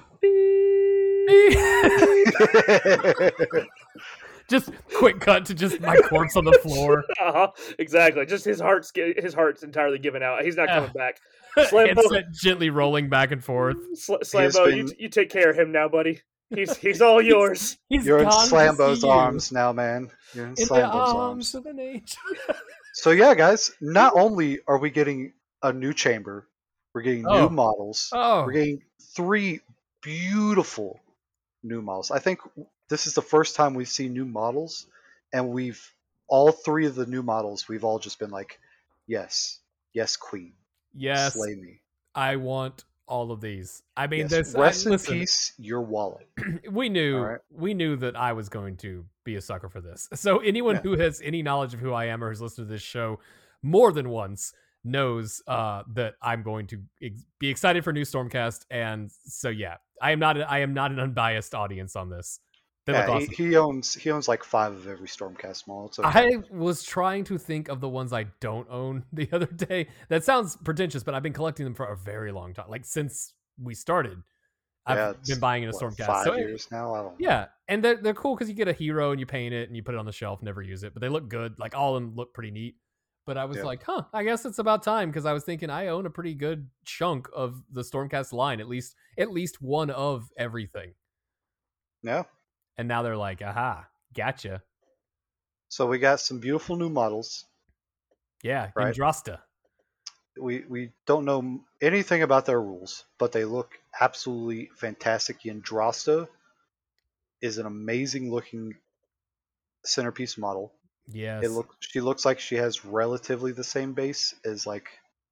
Speaker 1: Just quick cut to just my corpse on the floor.
Speaker 3: Exactly. Just his heart's entirely given out. He's not coming back. Slambo
Speaker 1: gently rolling back and forth.
Speaker 3: Slambo, you take care of him now, buddy. He's all yours.
Speaker 2: You're in Slambo's arms now, man. You're in Slambo's arms
Speaker 1: of an angel.
Speaker 2: So yeah, guys, not only are we getting a new chamber, we're getting new models. We're getting 3 beautiful new models. I think this is the first time we've seen new models, and all 3 of the new models, we've all just been like, yes, queen.
Speaker 1: Yes,
Speaker 2: slay me.
Speaker 1: I want all of these. I mean,
Speaker 2: rest in peace, your wallet.
Speaker 1: We knew that I was going to be a sucker for this. So anyone who has any knowledge of who I am or has listened to this show more than once knows that I'm going to be excited for new Stormcast. And so yeah, I am not an unbiased audience on this. They look
Speaker 2: Yeah,
Speaker 1: awesome.
Speaker 2: he owns like 5 of every Stormcast model. It's okay.
Speaker 1: I was trying to think of the ones I don't own the other day. That sounds pretentious, but I've been collecting them for a very long time. Like since we started,
Speaker 2: Yeah,
Speaker 1: I've
Speaker 2: it's,
Speaker 1: been buying in a
Speaker 2: what,
Speaker 1: Stormcast.
Speaker 2: 5
Speaker 1: So
Speaker 2: years now. I don't know.
Speaker 1: yeah, and they're cool because you get a hero and you paint it and you put it on the shelf, never use it, but they look good. Like all of them look pretty neat. But I was
Speaker 2: Yeah.
Speaker 1: like, I guess it's about time because I was thinking I own a pretty good chunk of the Stormcast line, at least one of everything.
Speaker 2: Yeah.
Speaker 1: And now they're like, aha, gotcha.
Speaker 2: So we got some beautiful new models.
Speaker 1: Yeah,
Speaker 2: Right.
Speaker 1: Yndrasta.
Speaker 2: We don't know anything about their rules, but they look absolutely fantastic. Yndrasta is an amazing looking centerpiece model.
Speaker 1: Yes.
Speaker 2: She looks like she has relatively the same base as like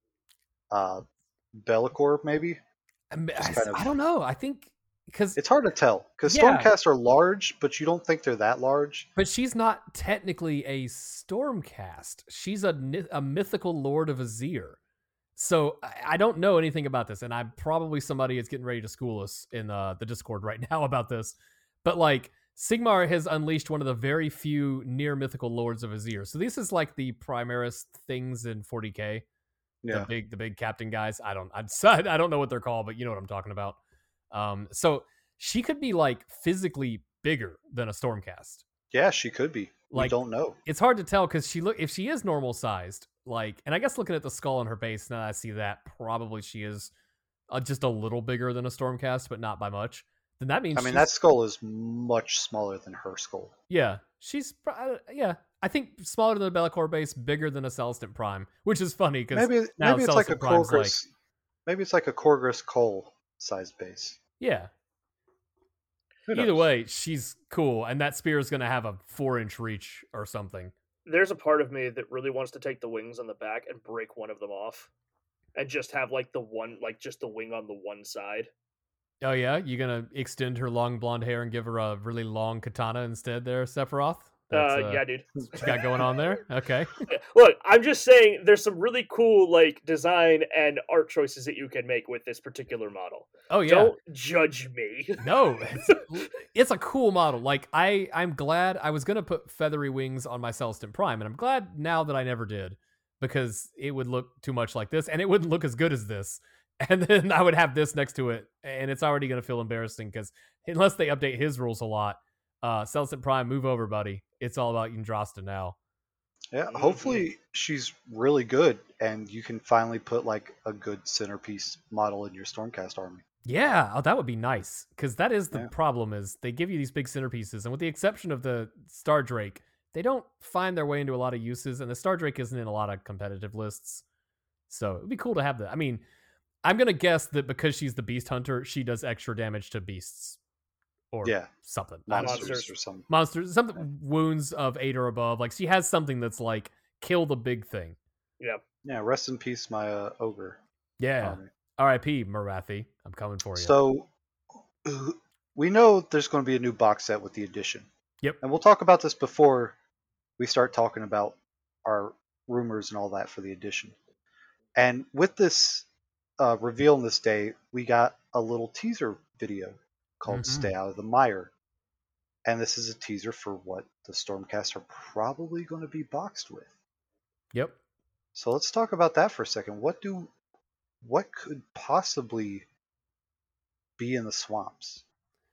Speaker 2: Bellicor, maybe. Just kind of.
Speaker 1: I don't know. I think because
Speaker 2: It's hard to tell because
Speaker 1: Yeah.
Speaker 2: Stormcasts are large, but you don't think they're that large.
Speaker 1: but she's not technically a Stormcast. She's a mythical Lord of Azir. So I don't know anything about this, and I'm probably somebody is getting ready to school us in the Discord right now about this. But like Sigmar has unleashed one of the very few near mythical Lords of Azir. So this is like the Primaris things in 40k.
Speaker 2: Yeah.
Speaker 1: The big captain guys. I don't know what they're called, but you know what I'm talking about. So she could be like physically bigger than a Stormcast.
Speaker 2: Yeah, she could be. We
Speaker 1: Like,
Speaker 2: don't know.
Speaker 1: It's hard to tell because if she is normal sized, like, and I guess looking at the skull on her base, now that I see that probably she is just a little bigger than a Stormcast, but not by much. Then that means
Speaker 2: I mean, that skull is much smaller than her skull.
Speaker 1: yeah, yeah. I think smaller than the Bellicor base, bigger than a Celestant Prime, which is funny because
Speaker 2: Maybe it's like a Korgris. Maybe it's like a Korgris Cole sized base.
Speaker 1: yeah.
Speaker 2: Who
Speaker 1: Either
Speaker 2: knows?
Speaker 1: way, she's cool, and that spear is going to have a 4-inch reach or something.
Speaker 3: There's a part of me that really wants to take the wings on the back and break one of them off, and just have just the wing on the one side.
Speaker 1: Oh yeah, you gonna extend her long blonde hair and give her a really long katana instead, there, Sephiroth?
Speaker 3: Yeah, dude.
Speaker 1: What you got going on there? Okay.
Speaker 3: Look, I'm just saying there's some really cool like design and art choices that you can make with this particular model.
Speaker 1: Oh yeah.
Speaker 3: Don't judge me.
Speaker 1: No, it's a cool model. Like I'm glad I was gonna put feathery wings on my Celestant Prime, and I'm glad now that I never did because it would look too much like this, and it wouldn't look as good as this. And then I would have this next to it, and it's already gonna feel embarrassing because unless they update his rules a lot, Celestant Prime, move over, buddy. It's all about Yndrasta now.
Speaker 2: Yeah, hopefully she's really good, and you can finally put like a good centerpiece model in your Stormcast army.
Speaker 1: Yeah, that would be nice because that is the
Speaker 2: Yeah.
Speaker 1: problem is they give you these big centerpieces, and with the exception of the Star Drake, they don't find their way into a lot of uses, and the Star Drake isn't in a lot of competitive lists. So it'd be cool to have that. I mean, I'm gonna guess that because she's the Beast Hunter, she does extra damage to beasts or something.
Speaker 2: Monsters or something.
Speaker 1: Monsters, something wounds of 8 or above. Like she has something that's like kill the big thing.
Speaker 3: Yeah.
Speaker 2: Yeah, rest in peace, my ogre.
Speaker 1: Yeah.
Speaker 2: army.
Speaker 1: R.I.P. Marathi. I'm coming for you.
Speaker 2: So we know there's going to be a new box set with the edition.
Speaker 1: Yep.
Speaker 2: And we'll talk about this before we start talking about our rumors and all that for the edition. And with this reveal on this day, we got a little teaser video called Stay Out of the Mire. And this is a teaser for what the Stormcast are probably going to be boxed with.
Speaker 1: Yep.
Speaker 2: So let's talk about that for a second. What could possibly be in the swamps?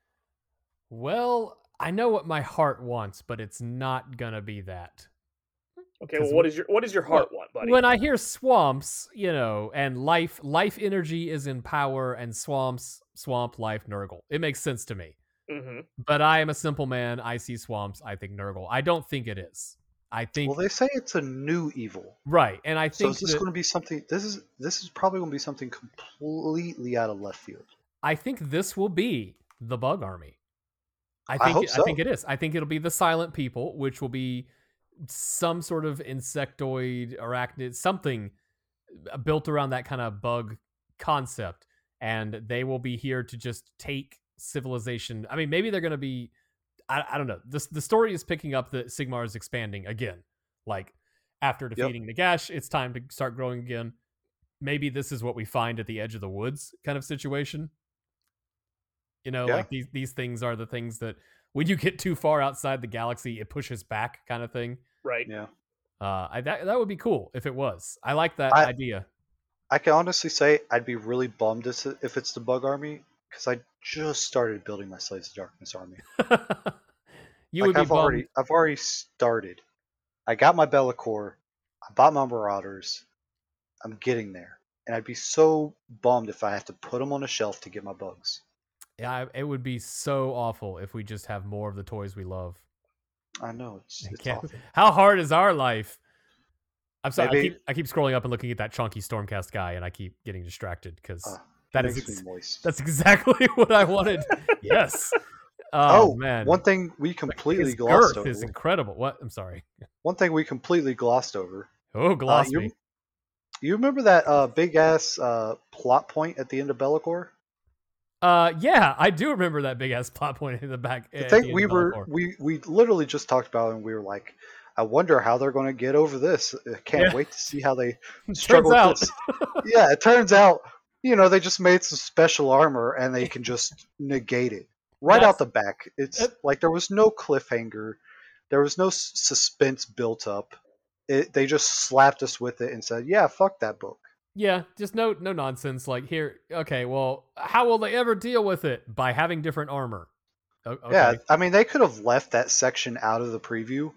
Speaker 1: Well, I know what my heart wants, but it's not gonna be that.
Speaker 3: Okay, well, what is your heart want, buddy?
Speaker 1: When I hear swamps, and life energy is in power, and swamp life Nurgle. It makes sense to me.
Speaker 3: Mm-hmm.
Speaker 1: But I am a simple man. I see swamps. I think Nurgle. I don't think it is. I think
Speaker 2: Well, they say it's a new evil.
Speaker 1: right, and I
Speaker 2: So
Speaker 1: think
Speaker 2: is this going to be something? This is probably going to be something completely out of left field.
Speaker 1: I think this will be the Bug Army. I
Speaker 2: hope so.
Speaker 1: I think it is. I think it'll be the Silent People, which will be some sort of insectoid, arachnid, something built around that kind of bug concept, and they will be here to just take civilization. I mean, maybe they're going to be. I don't know. The story is picking up that Sigmar is expanding again. Like after defeating Nagash, it's time to start growing again. Maybe this is what we find at the edge of the woods kind of situation. Like these things are the things that when you get too far outside the galaxy, it pushes back kind of thing.
Speaker 3: Right.
Speaker 2: Yeah.
Speaker 1: That would be cool if it was. I like that idea.
Speaker 2: I can honestly say I'd be really bummed if it's the Bug Army, because I just started building my Slaves of Darkness army.
Speaker 1: You would be bummed.
Speaker 2: I've already started. I got my Be'lakor. I bought my Marauders. I'm getting there. And I'd be so bummed if I have to put them on a shelf to get my bugs.
Speaker 1: Yeah, it would be so awful if we just have more of the toys we love.
Speaker 2: I know. It's awful.
Speaker 1: How hard is our life? I'm sorry.
Speaker 2: Maybe,
Speaker 1: I keep scrolling up and looking at that chunky Stormcast guy, and I keep getting distracted because that's exactly what I wanted. Yes. Oh man.
Speaker 2: One thing we completely glossed over.
Speaker 1: Is incredible. What? I'm sorry.
Speaker 2: One thing we completely glossed over.
Speaker 1: Oh, gloss me.
Speaker 2: You remember that big ass plot point at the end of Be'lakor?
Speaker 1: Yeah, I do remember that big ass plot point in the back.
Speaker 2: I think we literally just talked about it, and we were like, I wonder how they're going to get over this. I can't wait to see how they struggle with this. Yeah, it turns out, they just made some special armor and they can just negate it out the back. It's like there was no cliffhanger. There was no suspense built up. They just slapped us with it and said, yeah, fuck that book.
Speaker 1: Yeah, just no nonsense. Like, here, okay, well, how will they ever deal with it? By having different armor. Okay.
Speaker 2: Yeah, I mean, they could have left that section out of the preview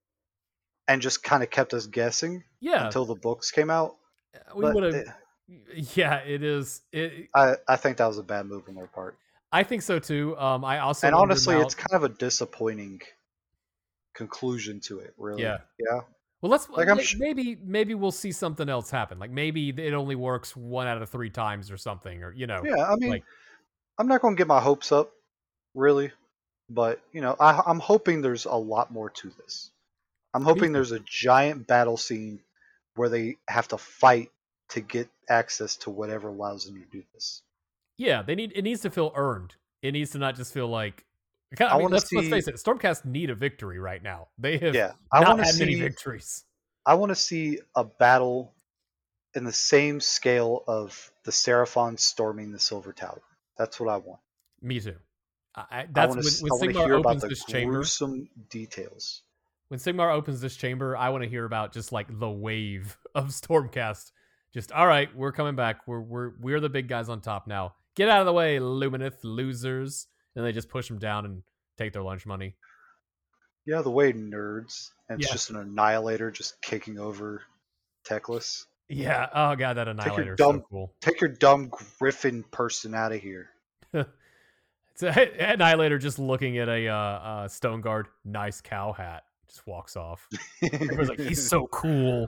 Speaker 2: and just kind of kept us guessing until the books came out.
Speaker 1: We would have... Yeah, it is.
Speaker 2: I think that was a bad move on their part.
Speaker 1: I think so, too. I also...
Speaker 2: And honestly, it's kind of a disappointing conclusion to it, really.
Speaker 1: Yeah.
Speaker 2: Yeah.
Speaker 1: Well, maybe we'll see something else happen. Like maybe it only works 1 out of 3 times or something, or
Speaker 2: Yeah, I mean, I'm not going to get my hopes up, really, but I'm hoping there's a lot more to this. I'm hoping there's a giant battle scene where they have to fight to get access to whatever allows them to do this.
Speaker 1: Yeah, it needs to feel earned. It needs to not just feel like. Let's face it. Stormcast need a victory right now. They have not had many victories.
Speaker 2: I want to see a battle in the same scale of the Seraphon storming the Silver Tower. That's what I want.
Speaker 1: Me too.
Speaker 2: I want to hear about the gruesome details.
Speaker 1: When Sigmar opens this chamber, I want to hear about just like the wave of Stormcast. Just all right, we're coming back. We're the big guys on top now. Get out of the way, Lumineth losers. And they just push them down and take their lunch money.
Speaker 2: Yeah, the way nerds. And it's just an Annihilator just kicking over Teclis.
Speaker 1: Yeah. Oh, God, that Annihilator is so cool.
Speaker 2: Take your dumb Griffin person out of here.
Speaker 1: It's an Annihilator just looking at a Stone Guard. Nice cow hat. Just walks off. Everyone's like, he's so cool.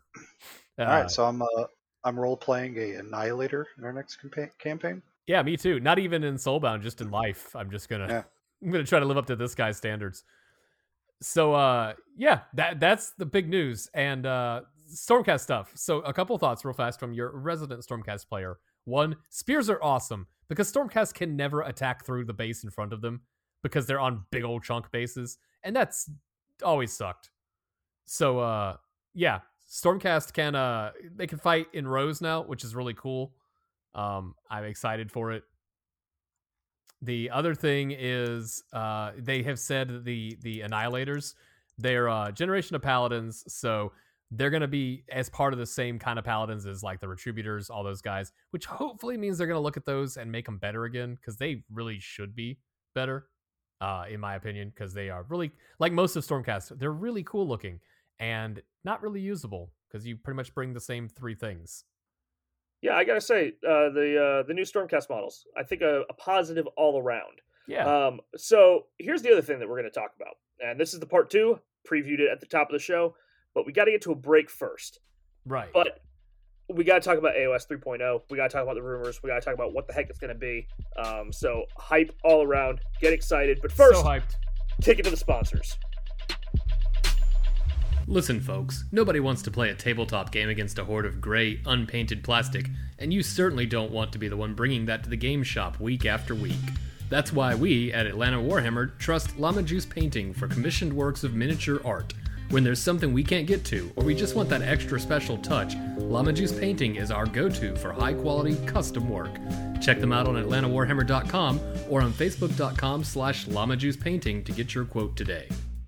Speaker 2: All right, so I'm role-playing a Annihilator in our next campaign.
Speaker 1: Yeah, me too. Not even in Soulbound, just in life. I'm gonna try to live up to this guy's standards. So that's the big news and Stormcast stuff. So a couple thoughts real fast from your resident Stormcast player. 1, spears are awesome because Stormcast can never attack through the base in front of them because they're on big old chunk bases, and that's always sucked. So Stormcast can fight in rows now, which is really cool. I'm excited for it. The other thing is they have said that the Annihilators, they're a generation of paladins, so they're going to be as part of the same kind of paladins as like the Retributors, all those guys, which hopefully means they're going to look at those and make them better again, because they really should be better, in my opinion, because they are really, like most of Stormcast, they're really cool looking and not really usable, because you pretty much bring the same 3 things.
Speaker 3: Yeah, I gotta say, the new Stormcast models, I think a positive all around.
Speaker 1: Yeah.
Speaker 3: So here's the other thing that we're going to talk about, and this is the part 2. Previewed it at the top of the show, but we got to get to a break first.
Speaker 1: Right.
Speaker 3: But we got to talk about AOS 3.0. We got to talk about the rumors. We got to talk about what the heck it's going to be. So hype all around. Get excited. But first,
Speaker 1: so hyped.
Speaker 3: Take it to the sponsors.
Speaker 1: Listen, folks, nobody wants to play a tabletop game against a horde of gray, unpainted plastic, and you certainly don't want to be the one bringing that to the game shop week after week. That's why we, at Atlanta Warhammer, trust Llama Juice Painting for commissioned works of miniature art. When there's something we can't get to, or we just want that extra special touch, Llama Juice Painting is our go-to for high-quality custom work. Check them out on atlantawarhammer.com or on facebook.com/Llama Juice Painting to get your quote today.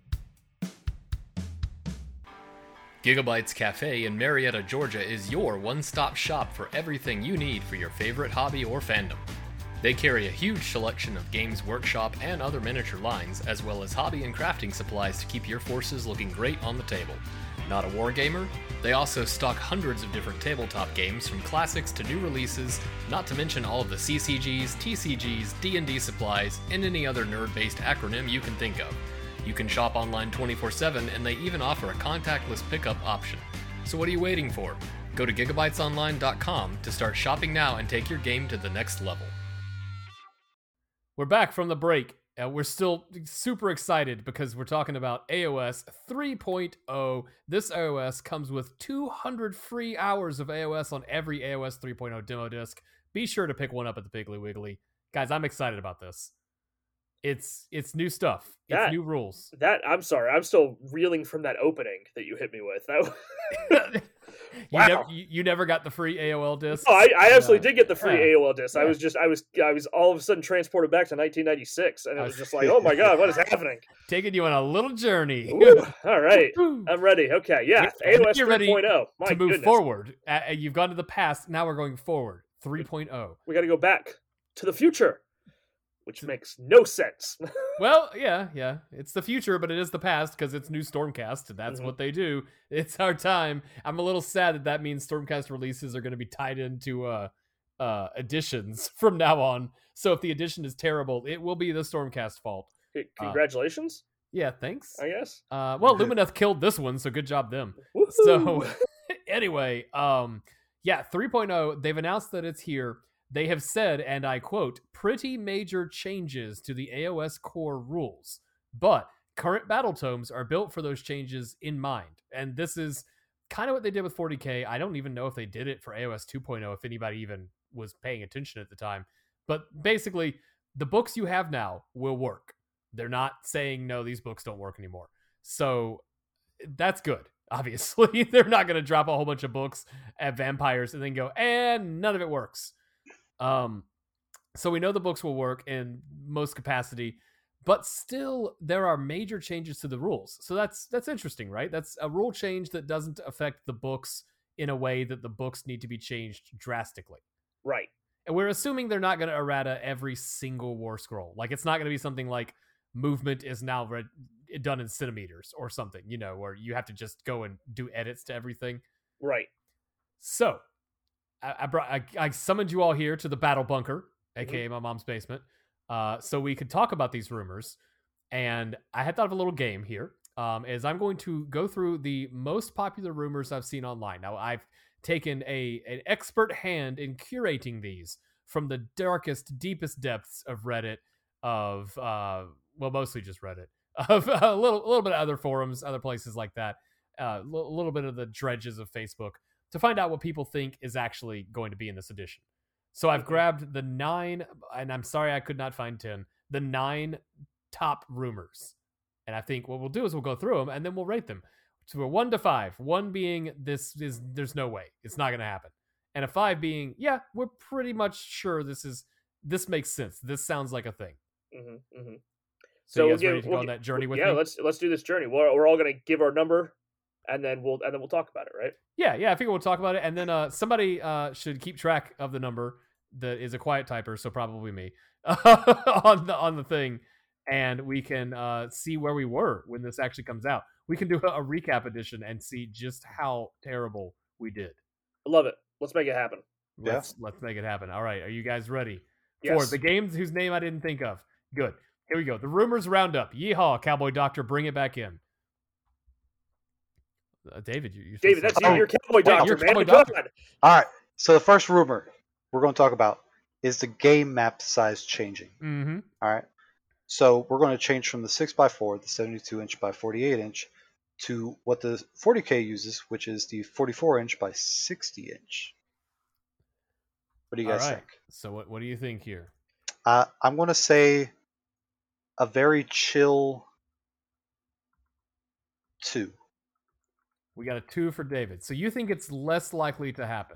Speaker 1: Gigabytes Cafe in Marietta, Georgia is your one-stop shop for everything you need for your favorite hobby or fandom. They carry a huge selection of Games Workshop and other miniature lines, as well as hobby and crafting supplies to keep your forces looking great on the table. Not a wargamer? They also stock hundreds of different tabletop games, from classics to new releases, not to mention all of the CCGs, TCGs, D&D supplies, and any other nerd-based acronym you can think of. You can shop online 24/7, and they even offer a contactless pickup option. So what are you waiting for? Go to gigabytesonline.com to start shopping now and take your game to the next level. We're back from the break, and we're still super excited because we're talking about AOS 3.0. This AOS comes with 200 free hours of AOS on every AOS 3.0 demo disc. Be sure to pick one up at the Piggly Wiggly. Guys, I'm excited about this. It's new stuff. It's new rules.
Speaker 3: I'm sorry, I'm still reeling from that opening that you hit me with.
Speaker 1: Wow. You never got the free AOL disc?
Speaker 3: Oh, I absolutely did get the free AOL disc. Yeah. I was all of a sudden transported back to 1996, and it was just like, oh my god, what is happening?
Speaker 1: Taking you on a little journey.
Speaker 3: Ooh, all right, I'm ready. Okay, yeah, AOS 3.0.
Speaker 1: To move forward. You've gone to the past. Now we're going forward. 3.0.
Speaker 3: We got to go back to the future, which makes no sense.
Speaker 1: Well, yeah. It's the future, but it is the past because it's new Stormcast. That's what they do. It's our time. I'm a little sad that means Stormcast releases are going to be tied into editions from now on. So if the edition is terrible, it will be the Stormcast fault.
Speaker 3: Congratulations.
Speaker 1: Yeah, thanks.
Speaker 3: I guess.
Speaker 1: Well, Lumineth killed this one, so good job them.
Speaker 3: Woo-hoo!
Speaker 1: So anyway, 3.0, they've announced that it's here. They have said, and I quote, pretty major changes to the AOS core rules, but current battle tomes are built for those changes in mind. And this is kind of what they did with 40K. I don't even know if they did it for AOS 2.0, if anybody even was paying attention at the time. But basically, the books you have now will work. They're not saying, no, these books don't work anymore. So that's good. Obviously, they're not going to drop a whole bunch of books at vampires and then go, and none of it works. So we know the books will work in most capacity, but still there are major changes to the rules. So that's interesting, right? That's a rule change that doesn't affect the books in a way that the books need to be changed drastically.
Speaker 3: Right.
Speaker 1: And we're assuming they're not going to errata every single war scroll. Like, it's not going to be something like movement is now done in centimeters or something, where you have to just go and do edits to everything.
Speaker 3: Right.
Speaker 1: So I summoned you all here to the battle bunker, aka my mom's basement, so we could talk about these rumors. And I had thought of a little game here, as I'm going to go through the most popular rumors I've seen online. Now, I've taken an expert hand in curating these from the darkest, deepest depths of Reddit, mostly just Reddit, of a little bit of other forums, other places like that, a little bit of the dredges of Facebook, to find out what people think is actually going to be in this edition. So I've grabbed the 9, and I'm sorry I could not find 10, the 9 top rumors. And I think what we'll do is we'll go through them, and then we'll rate them. So a 1 to 5. 1 being, there's no way. It's not going to happen. And a 5 being, yeah, we're pretty much sure this makes sense. This sounds like a thing.
Speaker 3: Mm-hmm, mm-hmm.
Speaker 1: So you guys ready to go on that journey with me?
Speaker 3: Yeah, let's do this journey. We're all going to give our number, and then we'll talk about it, right?
Speaker 1: Yeah, I figure we'll talk about it, and then somebody should keep track of the number that is a quiet typer, so probably me, on the thing, and we can see where we were when this actually comes out. We can do a recap edition and see just how terrible we did.
Speaker 3: I love it. Let's make it happen.
Speaker 1: Let's make it happen. All right, are you guys ready
Speaker 3: yes.
Speaker 1: for the games whose name I didn't think of? Good. Here we go. The rumors roundup. Yeehaw, Cowboy Doctor, bring it back in. David,
Speaker 3: David, that's your Cowboy Doctor, man.
Speaker 1: Cowboy Doctor.
Speaker 2: All right. So the first rumor we're going to talk about is the game map size changing.
Speaker 1: Mm-hmm.
Speaker 2: All right. So we're going to change from the 6x4, the 72-inch by 48-inch, to what the 40K uses, which is the 44-inch by 60-inch. What do you guys think?
Speaker 1: So what do you think here?
Speaker 2: I'm going to say a very chill 2.
Speaker 1: We got a 2 for David. So you think it's less likely to happen?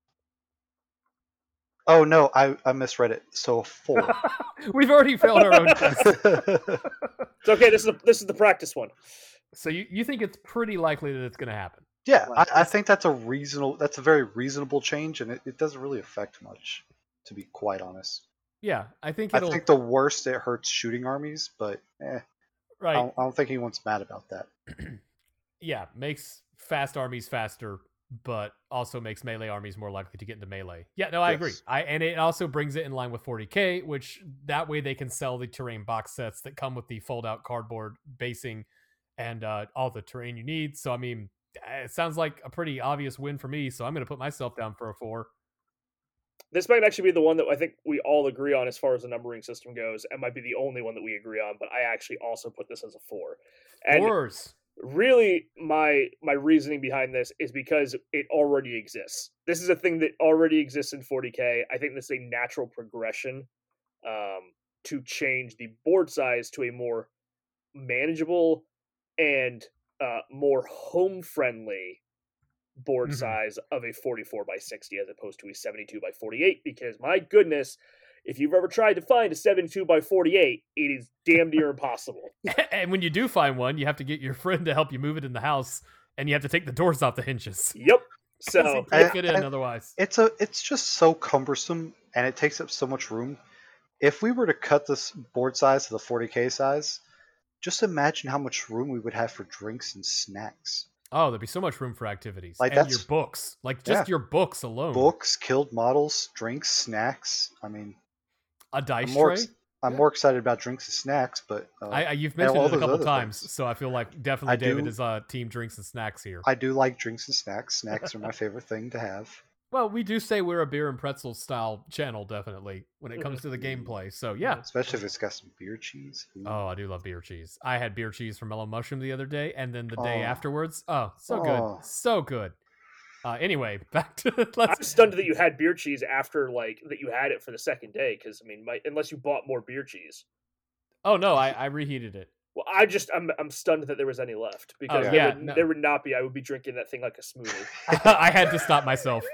Speaker 2: Oh no, I misread it. So a 4.
Speaker 1: We've already failed our own test.
Speaker 3: It's okay. This is the practice one.
Speaker 1: So you think it's pretty likely that it's going to happen?
Speaker 2: Yeah, I think that's a very reasonable change, and it doesn't really affect much, to be quite honest.
Speaker 1: Yeah, I think
Speaker 2: I think the worst it hurts shooting armies, but
Speaker 1: right.
Speaker 2: I don't think anyone's mad about that.
Speaker 1: Yeah, makes fast armies faster, but also makes melee armies more likely to get into melee. Yeah, no, I agree. And it also brings it in line with 40k, which that way they can sell the terrain box sets that come with the fold-out cardboard basing and all the terrain you need. So I mean, it sounds like a pretty obvious win for me. So I'm going to put myself down for a 4.
Speaker 3: This might actually be the one that I think we all agree on as far as the numbering system goes. It might be the only one that we agree on, but I actually also put this as a 4. And
Speaker 1: 4s.
Speaker 3: Really, my reasoning behind this is because it already exists. This is a thing that already exists in 40k. I think this is a natural progression to change the board size to a more manageable and more home-friendly board size of a 44 by 60 as opposed to a 72 by 48. Because my goodness, if you've ever tried to find a 72 by 48, it is damn near impossible.
Speaker 1: And when you do find one, you have to get your friend to help you move it in the house, and you have to take the doors off the hinges.
Speaker 3: Yep. So
Speaker 1: can't fit in otherwise.
Speaker 2: It's just so cumbersome, and it takes up so much room. If we were to cut this board size to the 40k size, just imagine how much room we would have for drinks and snacks.
Speaker 1: Oh, there'd be so much room for activities.
Speaker 2: Like
Speaker 1: and your books. Like just your books alone.
Speaker 2: Books, killed models, drinks, snacks. I mean,
Speaker 1: a dice tray?
Speaker 2: I'm more excited about drinks and snacks, but
Speaker 1: you've mentioned it a couple times, so I feel like definitely David is team drinks and snacks here.
Speaker 2: I do like drinks and snacks. Snacks are my favorite thing to have.
Speaker 1: Well, we do say we're a beer and pretzel style channel, definitely, when it comes to the gameplay. So, yeah.
Speaker 2: Especially if it's got some beer cheese.
Speaker 1: Ooh. Oh, I do love beer cheese. I had beer cheese from Mellow Mushroom the other day, and then the day afterwards. Oh, so good. So good. Anyway, back to...
Speaker 3: I'm stunned that you had beer cheese after, that you had it for the second day, because, I mean, unless you bought more beer cheese.
Speaker 1: Oh, no, I reheated it.
Speaker 3: Well, I'm stunned that there was any left because there would not be. I would be drinking that thing like a smoothie.
Speaker 1: I had to stop myself.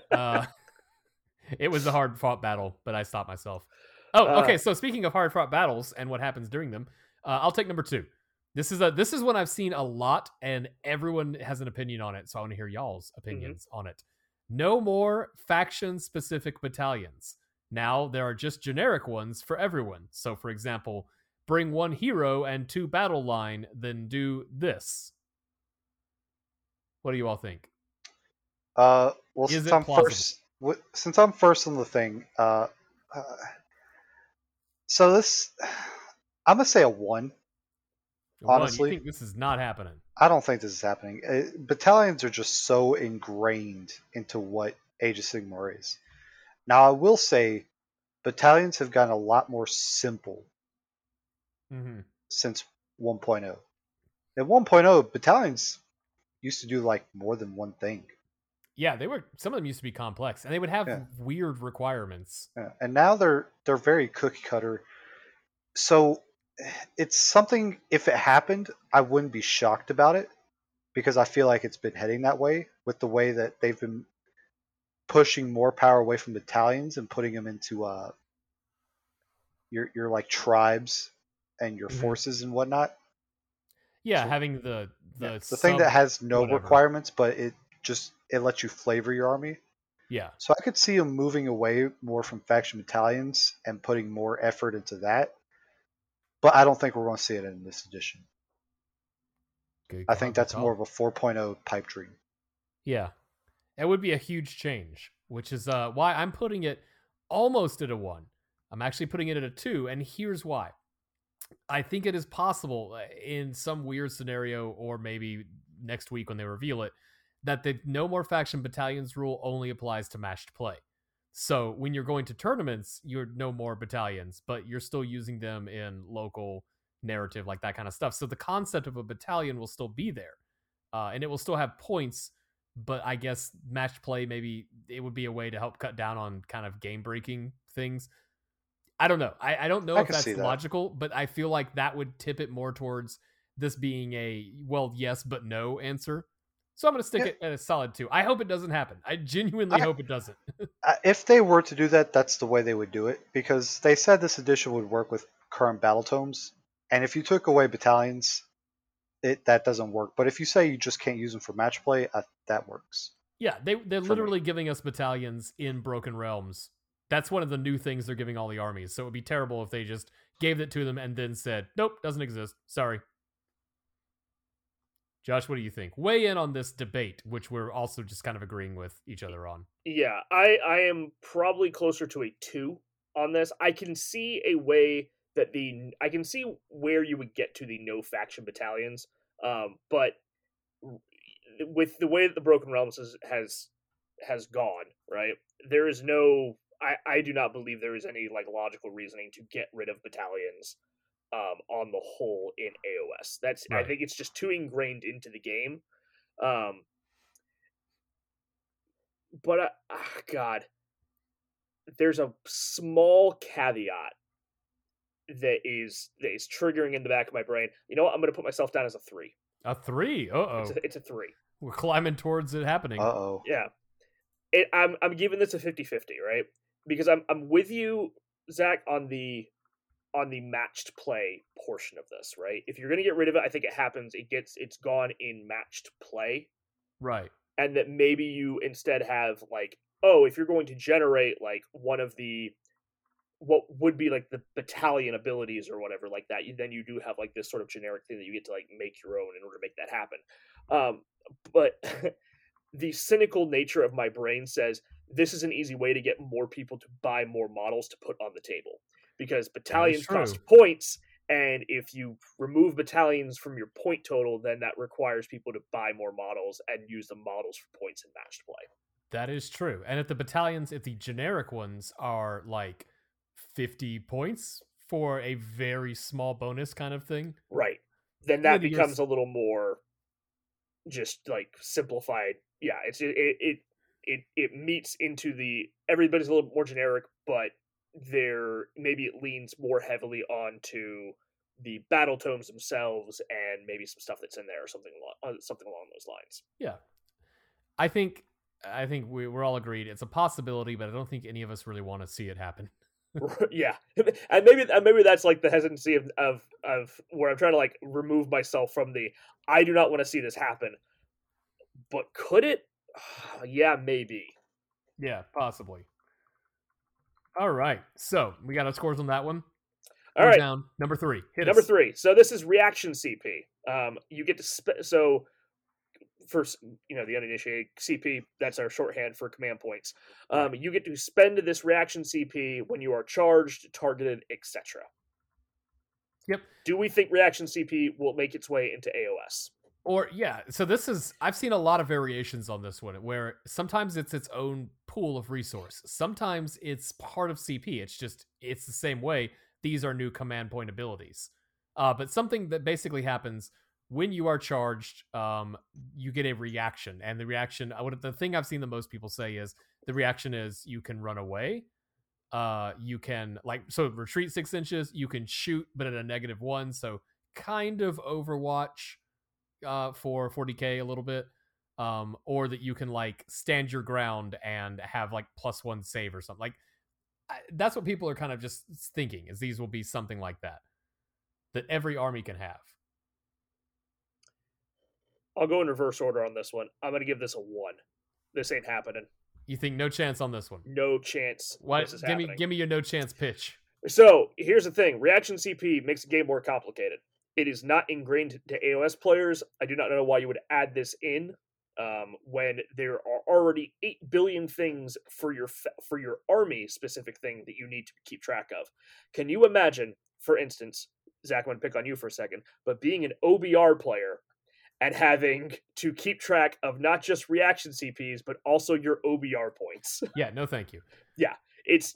Speaker 1: It was a hard fought battle, but I stopped myself. Oh, okay. So speaking of hard fought battles and what happens during them, I'll take number 2. This is one I've seen a lot, and everyone has an opinion on it. So I want to hear y'all's opinions on it. No more faction specific battalions. Now there are just generic ones for everyone. So, for example, bring 1 hero and 2 battle line, then do this. What do you all think?
Speaker 2: Well, since I'm first on the thing, so this, I'm gonna say a 1. Honestly,
Speaker 1: you think this is not happening?
Speaker 2: I don't think this is happening. Battalions are just so ingrained into what Age of Sigmar is. Now, I will say, battalions have gotten a lot more simple since 1.0. At 1.0, battalions used to do like more than one thing.
Speaker 1: Yeah, some of them used to be complex, and they would have weird requirements.
Speaker 2: Yeah. And now they're very cookie cutter. So it's something, if it happened, I wouldn't be shocked about it, because I feel like it's been heading that way with the way that they've been pushing more power away from battalions and putting them into your like tribes and your forces and whatnot.
Speaker 1: Yeah, so, having the
Speaker 2: thing that has no requirements, but it lets you flavor your army.
Speaker 1: Yeah.
Speaker 2: So I could see them moving away more from faction battalions and putting more effort into that. But I don't think we're going to see it in this edition. I think that's more of a 4.0 pipe dream.
Speaker 1: Yeah. It would be a huge change, which is why I'm putting it almost at a 1. I'm actually putting it at a 2, and here's why. I think it is possible in some weird scenario, or maybe next week when they reveal it, that the no more faction battalions rule only applies to matched play. So when you're going to tournaments, you're no more battalions, but you're still using them in local narrative, like that kind of stuff. So the concept of a battalion will still be there, and it will still have points, but I guess matched play, maybe it would be a way to help cut down on kind of game breaking things. I don't know. I don't know if that's logical, but I feel like that would tip it more towards this being a, well, yes, but no answer. So I'm going to stick
Speaker 2: Yeah.
Speaker 1: it at a solid 2. I hope it doesn't happen. I genuinely hope it doesn't.
Speaker 2: If they were to do that, that's the way they would do it, because they said this edition would work with current battle tomes, and if you took away battalions, that doesn't work. But if you say you just can't use them for match play, that works.
Speaker 1: Yeah, they're
Speaker 2: For me.
Speaker 1: literally giving us battalions in Broken Realms. That's one of the new things they're giving all the armies. So it would be terrible if they just gave it to them and then said, nope, doesn't exist. Sorry. Josh, what do you think? Weigh in on this debate, which we're also just kind of agreeing with each other on.
Speaker 3: Yeah, I am probably closer to a 2 on this. I can see a way that I can see where you would get to the no faction battalions, but with the way that the Broken Realms has gone, right? There is no. I do not believe there is any like logical reasoning to get rid of battalions on the whole in AOS. That's
Speaker 1: Right.
Speaker 3: I think it's just too ingrained into the game. But God, there's a small caveat that is triggering in the back of my brain. You know what? I'm going to put myself down as a 3.
Speaker 1: A 3? Uh-oh.
Speaker 3: It's a 3.
Speaker 1: We're climbing towards it happening.
Speaker 2: Uh-oh.
Speaker 3: Yeah. I'm giving this a 50-50, right? Because I'm with you, Zach, on the matched play portion of this, right? If you're going to get rid of it, I think it happens. It's gone in matched play.
Speaker 1: Right.
Speaker 3: And that maybe you instead have like, oh, if you're going to generate like one of the what would be like the battalion abilities or whatever like that, then you do have like this sort of generic thing that you get to like make your own in order to make that happen. But the cynical nature of my brain says this is an easy way to get more people to buy more models to put on the table, because battalions cost points, and if you remove battalions from your point total, then that requires people to buy more models and use the models for points in matched play.
Speaker 1: That is true. And if the battalions, if the generic ones are like 50 points for a very small bonus kind of thing,
Speaker 3: right, then that becomes a little more just like simplified. Yeah, it meets into the everybody's a little more generic, but maybe it leans more heavily onto the battle tomes themselves and maybe some stuff that's in there or something along those lines.
Speaker 1: Yeah, I think we're all agreed it's a possibility, but I don't think any of us really want to see it happen.
Speaker 3: Yeah, and maybe that's like the hesitancy of where I'm trying to like remove myself from the I do not want to see this happen. But could it? Yeah, maybe.
Speaker 1: Yeah, possibly. All right, so we got our scores on that one.
Speaker 3: All right,
Speaker 1: down number 3.
Speaker 3: Number 3. So this is reaction CP. You get to so first, the uninitiated CP. That's our shorthand for command points. You get to spend this reaction CP when you are charged, targeted, etc.
Speaker 1: Yep.
Speaker 3: Do we think reaction CP will make its way into AOS?
Speaker 1: Or yeah, so I've seen a lot of variations on this one where sometimes it's its own pool of resource. Sometimes it's part of CP. It's the same way. These are new command point abilities. But something that basically happens when you are charged, you get a reaction. And the reaction, the thing I've seen the most people say is the reaction is you can run away. You can retreat 6 inches. You can shoot, but at a -1. So kind of Overwatch. For 40k a little bit, or that you can like stand your ground and have like +1 save or something. Like that's what people are kind of just thinking, is these will be something like that every army can have.
Speaker 3: I'll go in reverse order on this one. I'm going to give this a 1. This ain't happening.
Speaker 1: You think no chance on this one?
Speaker 3: No chance.
Speaker 1: What?
Speaker 3: This is happening.
Speaker 1: Give me your no chance pitch.
Speaker 3: So here's the thing: reaction CP makes the game more complicated. It is not ingrained to AOS players. I do not know why you would add this in when there are already 8 billion things for your army specific thing that you need to keep track of. Can you imagine, for instance, Zach, I'm going to pick on you for a second, but being an OBR player and having to keep track of not just reaction CPs, but also your OBR points?
Speaker 1: Yeah, no thank you.
Speaker 3: Yeah, it's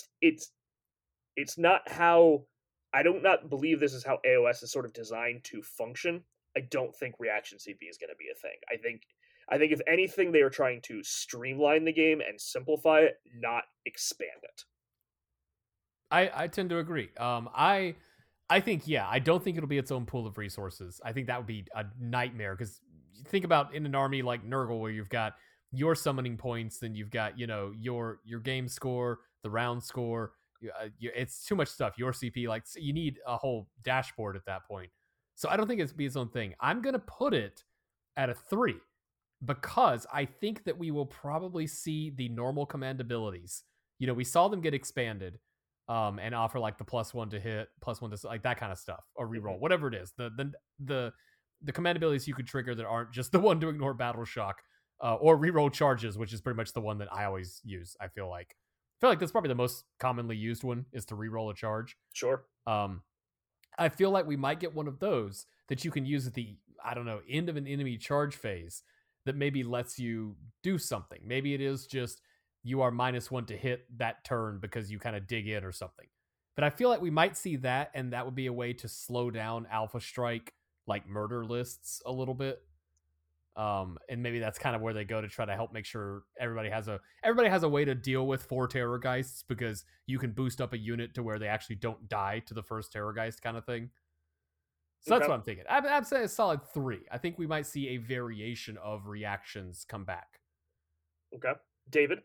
Speaker 3: not how... I do not believe this is how AOS is sort of designed to function. I don't think reaction CP is going to be a thing. I think if anything, they are trying to streamline the game and simplify it, not expand it.
Speaker 1: I tend to agree. I think, I don't think it'll be its own pool of resources. I think that would be a nightmare, because think about in an army like Nurgle, where you've got your summoning points, then you've got your game score, the round score. It's too much stuff. Your CP, like so you need a whole dashboard at that point. So I don't think it's be its own thing. I'm gonna put it at a 3 because I think that we will probably see the normal command abilities. We saw them get expanded, and offer like the +1 to hit, +1 to like that kind of stuff, or reroll, whatever it is. The command abilities you could trigger that aren't just the one to ignore battle shock, or reroll charges, which is pretty much the one that I always use. I feel like that's probably the most commonly used one, is to reroll a charge.
Speaker 3: Sure.
Speaker 1: I feel like we might get one of those that you can use at the, I don't know, end of an enemy charge phase that maybe lets you do something. Maybe it is just you are -1 to hit that turn because you kind of dig in or something. But I feel like we might see that, and that would be a way to slow down Alpha Strike like murder lists a little bit. And maybe that's kind of where they go to try to help make sure everybody has a way to deal with 4 Terrorgeists, because you can boost up a unit to where they actually don't die to the first Terrorgeist kind of thing. So that's what I'm thinking. I'd say a solid 3. I think we might see a variation of reactions come back.
Speaker 3: Okay. David?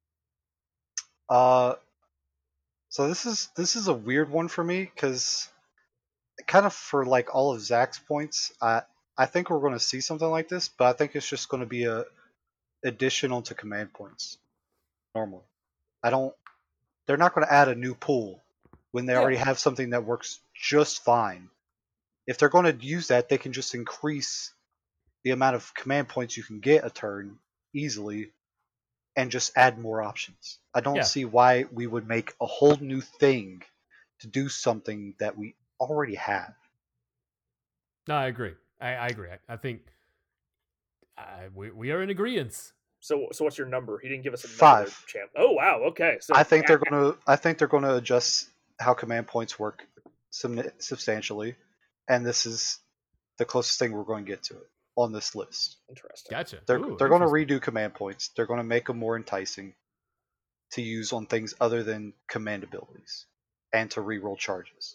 Speaker 2: So this is a weird one for me, because kind of for like all of Zach's points, I think we're going to see something like this, but I think it's just going to be a additional to command points. Normally, they're not going to add a new pool when they already have something that works just fine. If they're going to use that, they can just increase the amount of command points you can get a turn easily, and just add more options. I don't see why we would make a whole new thing to do something that we already have.
Speaker 1: No, I agree. I agree. I think we are in agreement.
Speaker 3: So what's your number? He didn't give us a
Speaker 2: 5.
Speaker 3: Champ. Oh wow. Okay. So
Speaker 2: I think they're going to adjust how command points work substantially, and this is the closest thing we're going to get to it on this list.
Speaker 3: Interesting.
Speaker 1: Gotcha.
Speaker 2: They're going to redo command points. They're going to make them more enticing to use on things other than command abilities, and to reroll charges.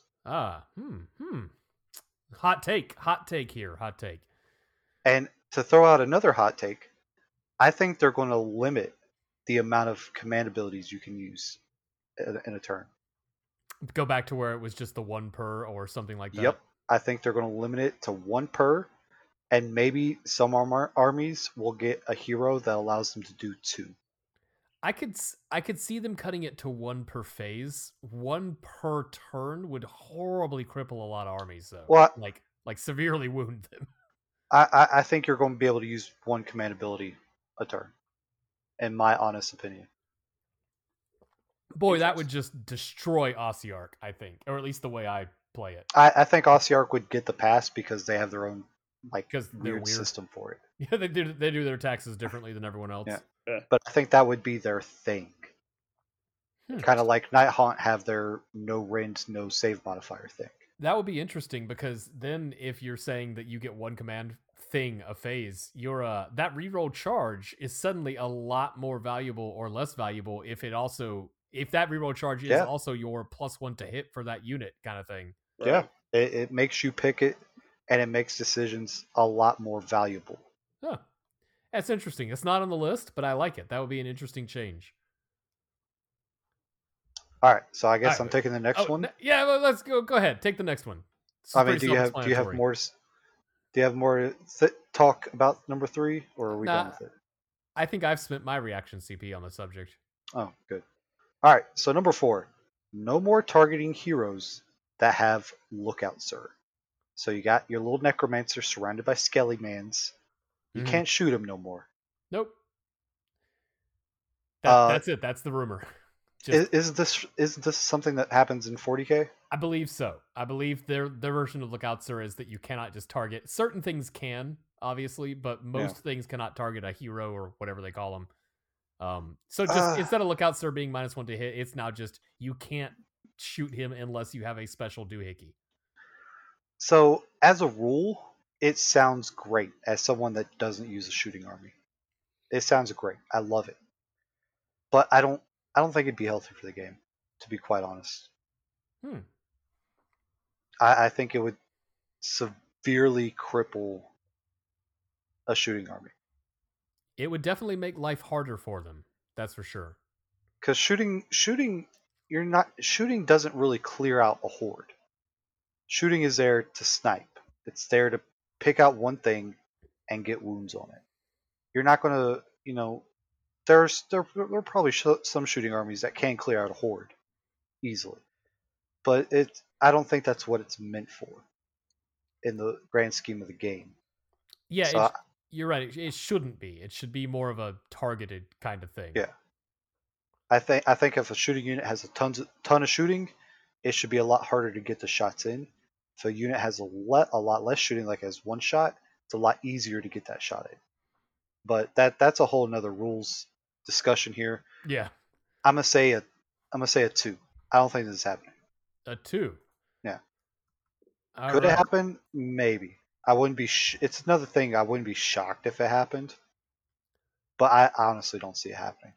Speaker 1: Hot take here.
Speaker 2: And to throw out another hot take, I think they're going to limit the amount of command abilities you can use in a turn.
Speaker 1: Go back to where it was just the 1 per or something like that.
Speaker 2: Yep. I think they're going to limit it to 1 per, and maybe some armies will get a hero that allows them to do 2.
Speaker 1: I could see them cutting it to 1 per phase. 1 per turn would horribly cripple a lot of armies, though.
Speaker 2: Well,
Speaker 1: like severely wound them.
Speaker 2: I think you're going to be able to use 1 command ability a turn, in my honest opinion.
Speaker 1: Boy, that would just destroy Ossiarch, I think, or at least the way I play it.
Speaker 2: I think Ossiarch would get the pass because they have their own weird system for it.
Speaker 1: Yeah, they do their taxes differently than everyone else.
Speaker 2: Yeah. But I think that would be their thing. Kind of like Nighthaunt have their no rend, no save modifier thing.
Speaker 1: That would be interesting, because then if you're saying that you get 1 command thing a phase, your that reroll charge is suddenly a lot more valuable or less valuable if that reroll charge is also your +1 to hit for that unit kind of thing.
Speaker 2: Right? Yeah, it makes you pick it, and it makes decisions a lot more valuable.
Speaker 1: Huh. That's interesting. It's not on the list, but I like it. That would be an interesting change.
Speaker 2: All right, so I guess I'm taking the next one.
Speaker 1: Yeah, well, let's go. Go ahead, take the next one.
Speaker 2: I mean, do you have more? Do you have more talk about number 3, or are we done with it?
Speaker 1: I think I've spent my reaction CP on the subject.
Speaker 2: Oh, good. All right, so number 4, no more targeting heroes that have Lookout Sir. So you got your little necromancer surrounded by skelly-mans. You can't shoot him no more.
Speaker 1: Nope. That's it. That's the rumor.
Speaker 2: Is this something that happens in 40K?
Speaker 1: I believe so. I believe their version of Lookout Sir is that you cannot just target. Certain things can, obviously, but most things cannot target a hero or whatever they call them. So just instead of Lookout Sir being -1 to hit, it's now just you can't shoot him unless you have a special doohickey.
Speaker 2: So as a rule, it sounds great as someone that doesn't use a shooting army. It sounds great. I love it. But I don't think it'd be healthy for the game, to be quite honest. I think it would severely cripple a shooting army.
Speaker 1: It would definitely make life harder for them. That's for sure.
Speaker 2: Because shooting doesn't really clear out a horde. Shooting is there to snipe. It's there to pick out one thing and get wounds on it. You're not going to, there are probably some shooting armies that can clear out a horde easily, but I don't think that's what it's meant for in the grand scheme of the game.
Speaker 1: Yeah,
Speaker 2: So
Speaker 1: you're right. It shouldn't be. It should be more of a targeted kind of thing.
Speaker 2: yeah, I think if a shooting unit has a ton of shooting, it should be a lot harder to get the shots in. If a unit has a lot less shooting, like has one shot, it's a lot easier to get that shot in. But that's a whole nother rules discussion here.
Speaker 1: Yeah.
Speaker 2: I'm gonna say a 2. I don't think this is happening.
Speaker 1: A 2.
Speaker 2: Yeah.
Speaker 1: Could
Speaker 2: it happen? Maybe. I wouldn't be. It's another thing. I wouldn't be shocked if it happened, but I honestly don't see it happening.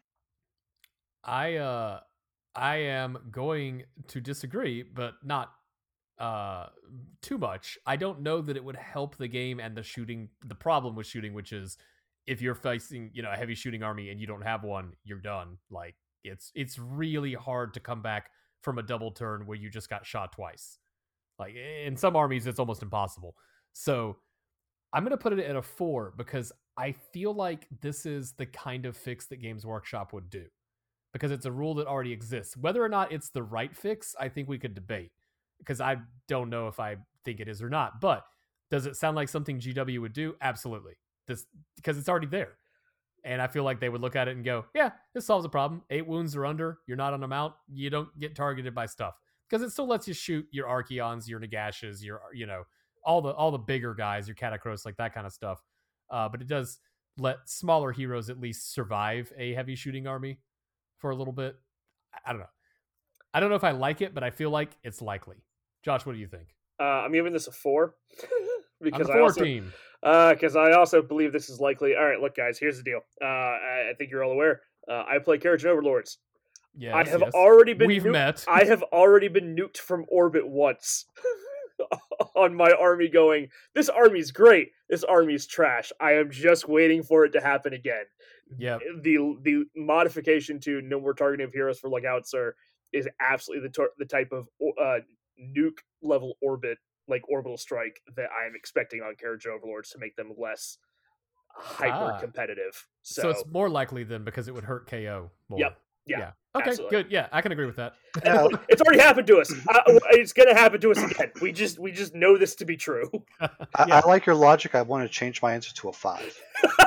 Speaker 1: I am going to disagree, but not too much. I don't know that it would help the game and the shooting. The problem with shooting, which is if you're facing a heavy shooting army and you don't have one, you're done. Like it's really hard to come back from a double turn where you just got shot twice. Like in some armies, it's almost impossible. So I'm going to put it at a 4 because I feel like this is the kind of fix that Games Workshop would do because it's a rule that already exists. Whether or not it's the right fix, I think we could debate because I don't know if I think it is or not. But does it sound like something GW would do? Absolutely. Because it's already there. And I feel like they would look at it and go, yeah, this solves a problem. 8 wounds or under. You're not on a mount. You don't get targeted by stuff. Because it still lets you shoot your Archeons, your Nagashes, your, all the bigger guys, your Catacross, like that kind of stuff. But it does let smaller heroes at least survive a heavy shooting army for a little bit. I don't know. I don't know if I like it, but I feel like it's likely. Josh, what do you think?
Speaker 3: I'm giving this a 4 because
Speaker 1: on the 4 team.
Speaker 3: Because I also believe this is likely. All right, look, guys, here's the deal. I think you're all aware. I play Carriage Overlords.
Speaker 1: Yes,
Speaker 3: I have already been.
Speaker 1: We've met.
Speaker 3: I have already been nuked from orbit once on my army. Going, this army's great. This army's trash. I am just waiting for it to happen again.
Speaker 1: Yeah.
Speaker 3: The modification to no more targeting of heroes for lookouts is absolutely the type of nuke level orbit, like orbital strike, that I am expecting on Carriage Overlords to make them less hyper competitive. So
Speaker 1: it's more likely then because it would hurt KO more.
Speaker 3: Yep. Yeah.
Speaker 1: Okay,
Speaker 3: absolutely.
Speaker 1: good. Yeah, I can agree with that.
Speaker 2: Yeah.
Speaker 3: It's already happened to us. It's going to happen to us again. We just know this to be true.
Speaker 2: I like your logic. I want to change my answer to a 5.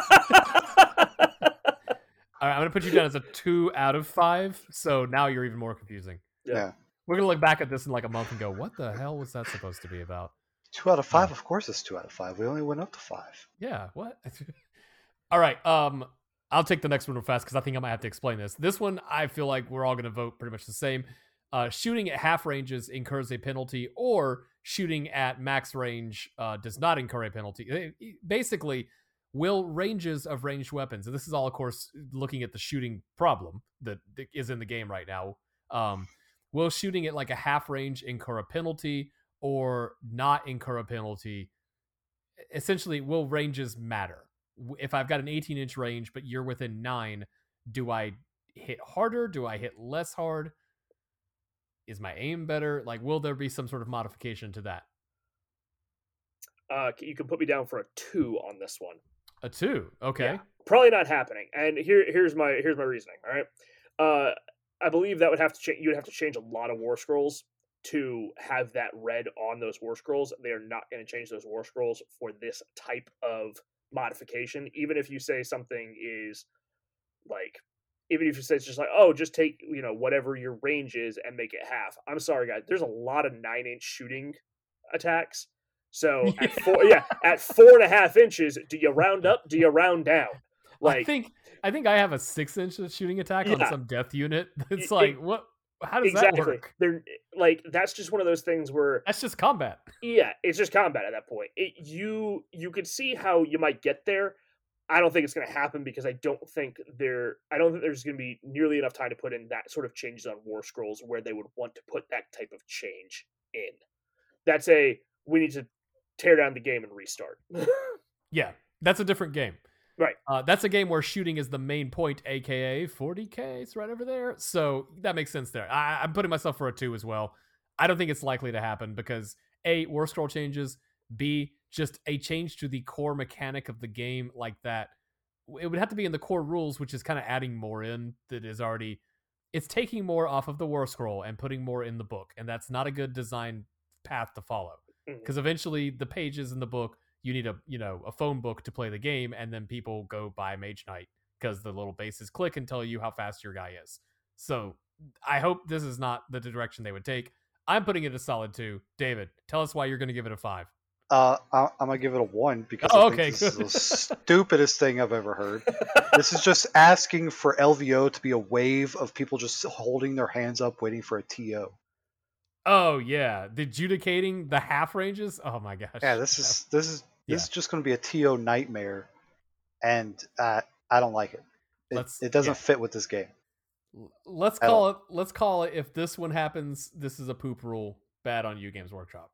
Speaker 1: All right, I'm going to put you down as a 2 out of 5. So now you're even more confusing.
Speaker 2: Yeah.
Speaker 1: We're going to look back at this in like a month and go, what the hell was that supposed to be about?
Speaker 2: 2 out of 5? Of course it's 2 out of 5. We only went up to 5.
Speaker 1: Yeah, what? All right, I'll take the next one real fast because I think I might have to explain this. This one, I feel like we're all going to vote pretty much the same. Shooting at half ranges incurs a penalty, or shooting at max range does not incur a penalty. Basically, will ranges of ranged weapons, and this is all, of course, looking at the shooting problem that is in the game right now, will shooting at like a half range incur a penalty or not incur a penalty? Essentially, will ranges matter? If I've got an 18-inch range, but you're within 9, do I hit harder? Do I hit less hard? Is my aim better? Like, will there be some sort of modification to that?
Speaker 3: You can put me down for a 2 on this one.
Speaker 1: A 2, okay.
Speaker 3: Yeah, probably not happening. And here's my reasoning. All right, I believe that would have to change. You'd have to change a lot of war scrolls to have that red on those war scrolls. They are not going to change those war scrolls for this type of modification. Even if you say something is like, even if you say it's just like, oh, just take whatever your range is and make it half. I'm sorry, guys. There's a lot of 9-inch shooting attacks. So at 4.5 inches, do you round up? Do you round down? Like,
Speaker 1: I think I have a 6-inch shooting attack on some death unit. It's like, what? How does that work?
Speaker 3: They're like, that's just one of those things where
Speaker 1: that's just combat.
Speaker 3: Yeah, it's just combat at that point. You could see how you might get there. I don't think it's going to happen because I don't think there's going to be nearly enough time to put in that sort of changes on war scrolls where they would want to put that type of change in. We need to tear down the game and restart.
Speaker 1: Yeah. That's a different game.
Speaker 3: Right.
Speaker 1: That's a game where shooting is the main point, aka 40K. It's right over there. So that makes sense there. I'm putting myself for a 2 as well. I don't think it's likely to happen because A, war scroll changes, B, just a change to the core mechanic of the game like that. It would have to be in the core rules, which is kind of adding more in that is already. It's taking more off of the war scroll and putting more in the book, and that's not a good design path to follow. Because eventually, the pages in the book, you need a phone book to play the game, and then people go buy Mage Knight because the little bases click and tell you how fast your guy is. So I hope this is not the direction they would take. I'm putting it a solid 2. David, tell us why you're going to give it a 5.
Speaker 2: I'm gonna give it a 1 because I think this is the stupidest thing I've ever heard. This is just asking for LVO to be a wave of people just holding their hands up, waiting for a TO.
Speaker 1: Oh yeah, the adjudicating the half ranges. Oh my gosh.
Speaker 2: Yeah, this is just going to be a TO nightmare, and I don't like it. It doesn't fit with this game.
Speaker 1: Let's call it. If this one happens, this is a poop rule. Bad on you, Games Workshop.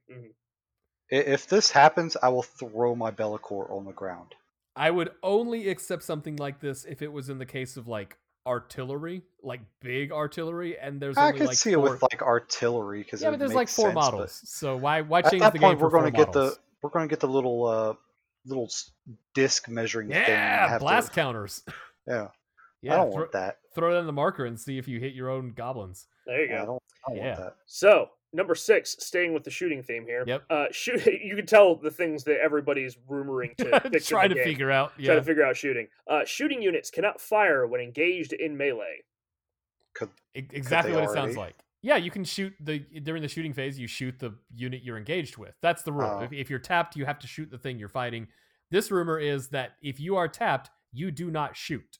Speaker 2: If this happens, I will throw my Be'lakor on the ground.
Speaker 1: I would only accept something like this if it was in the case of like artillery, like big artillery, and there's only
Speaker 2: I could
Speaker 1: like
Speaker 2: see
Speaker 1: 4...
Speaker 2: it with like artillery because
Speaker 1: but there's like 4 models. So why change
Speaker 2: at that
Speaker 1: the
Speaker 2: point
Speaker 1: game?
Speaker 2: We're going to get the little disc measuring thing.
Speaker 1: Yeah, blast counters.
Speaker 2: Yeah,
Speaker 1: yeah.
Speaker 2: I don't want that.
Speaker 1: Throw it in the marker and see if you hit your own goblins.
Speaker 3: There you go.
Speaker 2: I don't want that.
Speaker 3: So number 6, staying with the shooting theme here.
Speaker 1: Yep.
Speaker 3: You can tell the things that everybody's rumoring to fix
Speaker 1: try
Speaker 3: in the
Speaker 1: to
Speaker 3: game.
Speaker 1: figure out. Yeah.
Speaker 3: Try to figure out shooting. Shooting units cannot fire when engaged in melee.
Speaker 1: Exactly what it sounds like. Yeah, you can shoot during the shooting phase. You shoot the unit you're engaged with. That's the rule. If you're tapped, you have to shoot the thing you're fighting. This rumor is that if you are tapped, you do not shoot.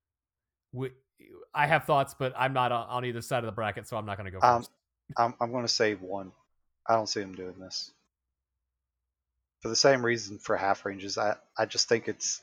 Speaker 1: I have thoughts, but I'm not on either side of the bracket, so I'm not going to go first.
Speaker 2: I'm going to say 1. I don't see them doing this. For the same reason for half ranges, I just think it's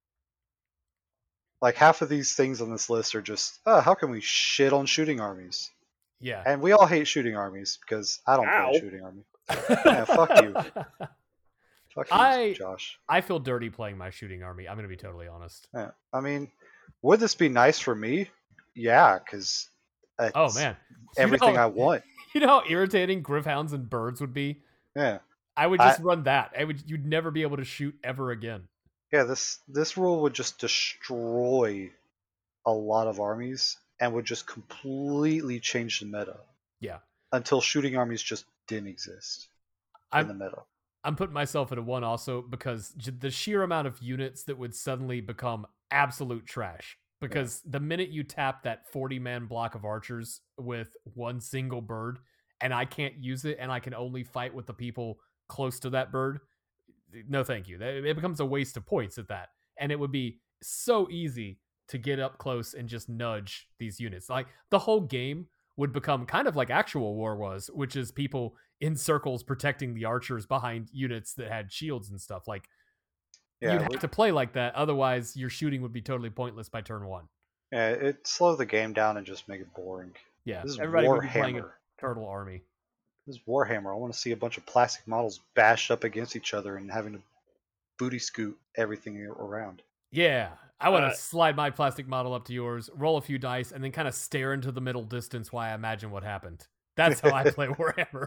Speaker 2: like half of these things on this list are just, how can we shit on shooting armies?
Speaker 1: Yeah.
Speaker 2: And we all hate shooting armies because I don't play shooting army. Yeah, fuck you. Fuck you, Josh.
Speaker 1: I feel dirty playing my shooting army. I'm going to be totally honest.
Speaker 2: Yeah. I mean, would this be nice for me? Yeah, because everything I want.
Speaker 1: You know how irritating Gryph-hounds and birds would be?
Speaker 2: Yeah.
Speaker 1: I would just run that. You'd never be able to shoot ever again.
Speaker 2: Yeah, this rule would just destroy a lot of armies and would just completely change the meta.
Speaker 1: Yeah.
Speaker 2: Until shooting armies just didn't exist in the meta.
Speaker 1: I'm putting myself at a 1 also because the sheer amount of units that would suddenly become absolute trash. Because the minute you tap that 40-man block of archers with one single bird, and I can't use it, and I can only fight with the people close to that bird, no thank you. It becomes a waste of points at that. And it would be so easy to get up close and just nudge these units. Like, the whole game would become kind of like actual war was, which is people in circles protecting the archers behind units that had shields and stuff. Like, you'd have to play like that. Otherwise, your shooting would be totally pointless by turn 1.
Speaker 2: Yeah, it'd slow the game down and just make it boring.
Speaker 1: Yeah,
Speaker 2: this is
Speaker 1: everybody would be playing a
Speaker 2: Warhammer.
Speaker 1: turtle army.
Speaker 2: This is Warhammer. I want to see a bunch of plastic models bashed up against each other and having to booty scoot everything around.
Speaker 1: Yeah, I want to slide my plastic model up to yours, roll a few dice, and then kind of stare into the middle distance while I imagine what happened. That's how I play Warhammer.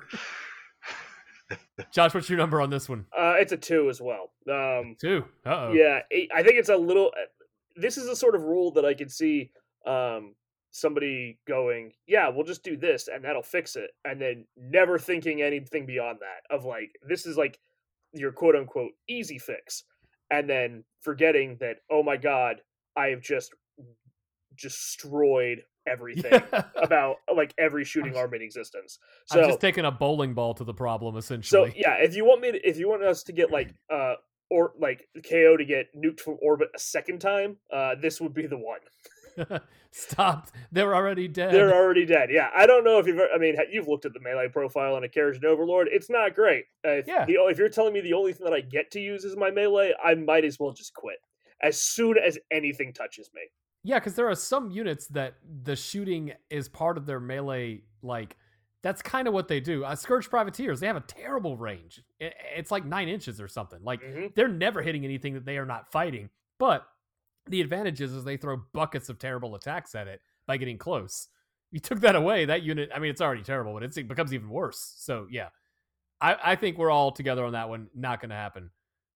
Speaker 1: Josh, what's your number on this one?
Speaker 3: It's a 2 as well.
Speaker 1: 2. Uh-oh.
Speaker 3: Yeah, I think it's a little. This is a sort of rule that I could see somebody going, yeah, we'll just do this and that'll fix it, and then never thinking anything beyond that. Of like, this is like your quote unquote easy fix, and then forgetting that, oh my god, I have just destroyed everything about like every shooting army in existence. So
Speaker 1: I'm just taking a bowling ball to the problem, essentially.
Speaker 3: So yeah, if you want us to get like or like KO to get nuked from orbit a second time, this would be the one.
Speaker 1: Stop! They're already dead.
Speaker 3: They're already dead. Yeah, I don't know if you've looked at the melee profile on a Kerrigan Overlord. It's not great. If you're telling me the only thing that I get to use is my melee, I might as well just quit as soon as anything touches me.
Speaker 1: Yeah, because there are some units that the shooting is part of their melee. Like, that's kind of what they do. Scourge Privateers, they have a terrible range. It's like 9 inches or something. Like, they're never hitting anything that they are not fighting. But the advantage is they throw buckets of terrible attacks at it by getting close. You took that away, that unit, I mean, it's already terrible, but it becomes even worse. So, yeah. I think we're all together on that one. Not going to happen.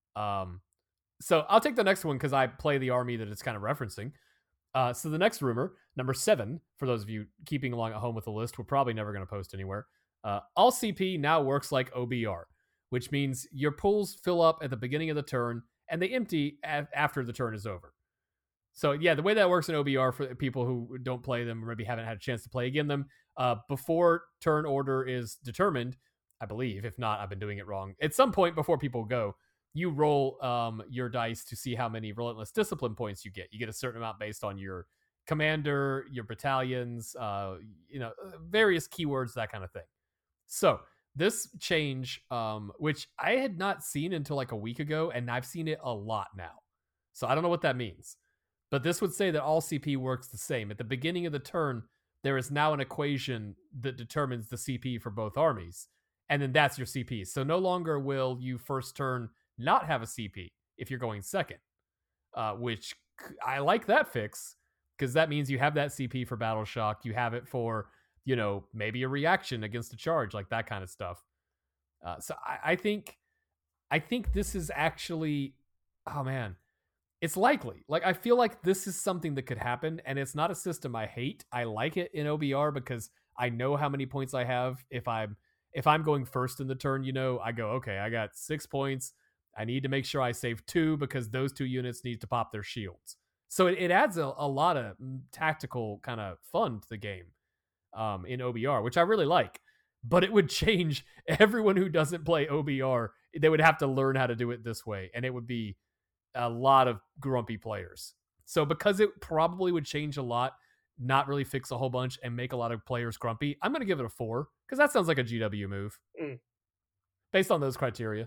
Speaker 1: So I'll take the next one because I play the army that it's kind of referencing. So the next rumor, number 7, for those of you keeping along at home with the list, we're probably never going to post anywhere. All CP now works like OBR, which means your pools fill up at the beginning of the turn and they empty after the turn is over. So yeah, the way that works in OBR for people who don't play them or maybe haven't had a chance to play again them, before turn order is determined, I believe, if not, I've been doing it wrong. At some point before people go, you roll your dice to see how many Relentless Discipline points you get. You get a certain amount based on your commander, your battalions, various keywords, that kind of thing. So this change, which I had not seen until like a week ago, and I've seen it a lot now. So I don't know what that means. But this would say that all CP works the same. At the beginning of the turn, there is now an equation that determines the CP for both armies. And then that's your CP. So no longer will you first turn not have a CP if you're going second, which I like that fix because that means you have that CP for Battle Shock. You have it for, maybe a reaction against a charge, like that kind of stuff. So I think this is actually, oh man, it's likely. Like, I feel like this is something that could happen, and it's not a system I hate. I like it in OBR because I know how many points I have. If I'm going first in the turn, I go, okay, I got 6 points. I need to make sure I save 2 because those 2 units need to pop their shields. So it adds a lot of tactical kind of fun to the game in OBR, which I really like. But it would change everyone who doesn't play OBR. They would have to learn how to do it this way, and it would be a lot of grumpy players. So because it probably would change a lot, not really fix a whole bunch, and make a lot of players grumpy, I'm going to give it a 4 because that sounds like a GW move based on those criteria.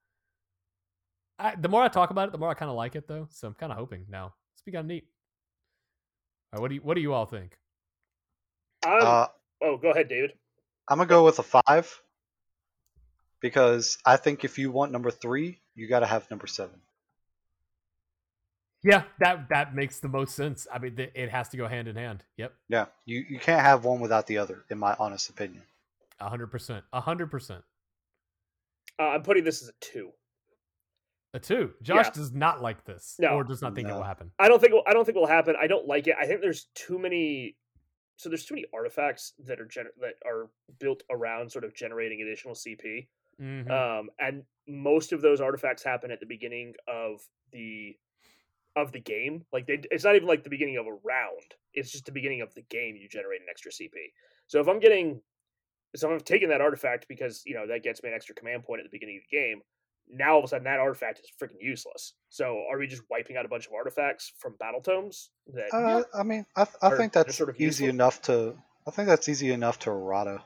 Speaker 1: The more I talk about it, the more I kind of like it, though. So I'm kind of hoping now. It's be kind of neat. All right, what do you all think?
Speaker 3: Go ahead, David.
Speaker 2: I'm gonna go with a 5 because I think if you want number 3, you got to have number 7.
Speaker 1: Yeah, that makes the most sense. I mean, it has to go hand in hand. Yep.
Speaker 2: Yeah, you can't have one without the other, in my honest opinion.
Speaker 1: 100%. 100%.
Speaker 3: I'm putting this as a 2.
Speaker 1: A 2. Josh does not like this,
Speaker 3: no,
Speaker 1: or does not think it will happen.
Speaker 3: I don't think it will happen. I don't like it. I think there's too many. So there's too many artifacts that are built around sort of generating additional CP, and most of those artifacts happen at the beginning of the game. Like it's not even like the beginning of a round. It's just the beginning of the game. You generate an extra CP. So if I'm taking that artifact because that gets me an extra command point at the beginning of the game. Now all of a sudden that artifact is freaking useless. So are we just wiping out a bunch of artifacts from battle tomes?
Speaker 2: I mean, I think that's sort of easy enough to. I think that's easy enough to errata.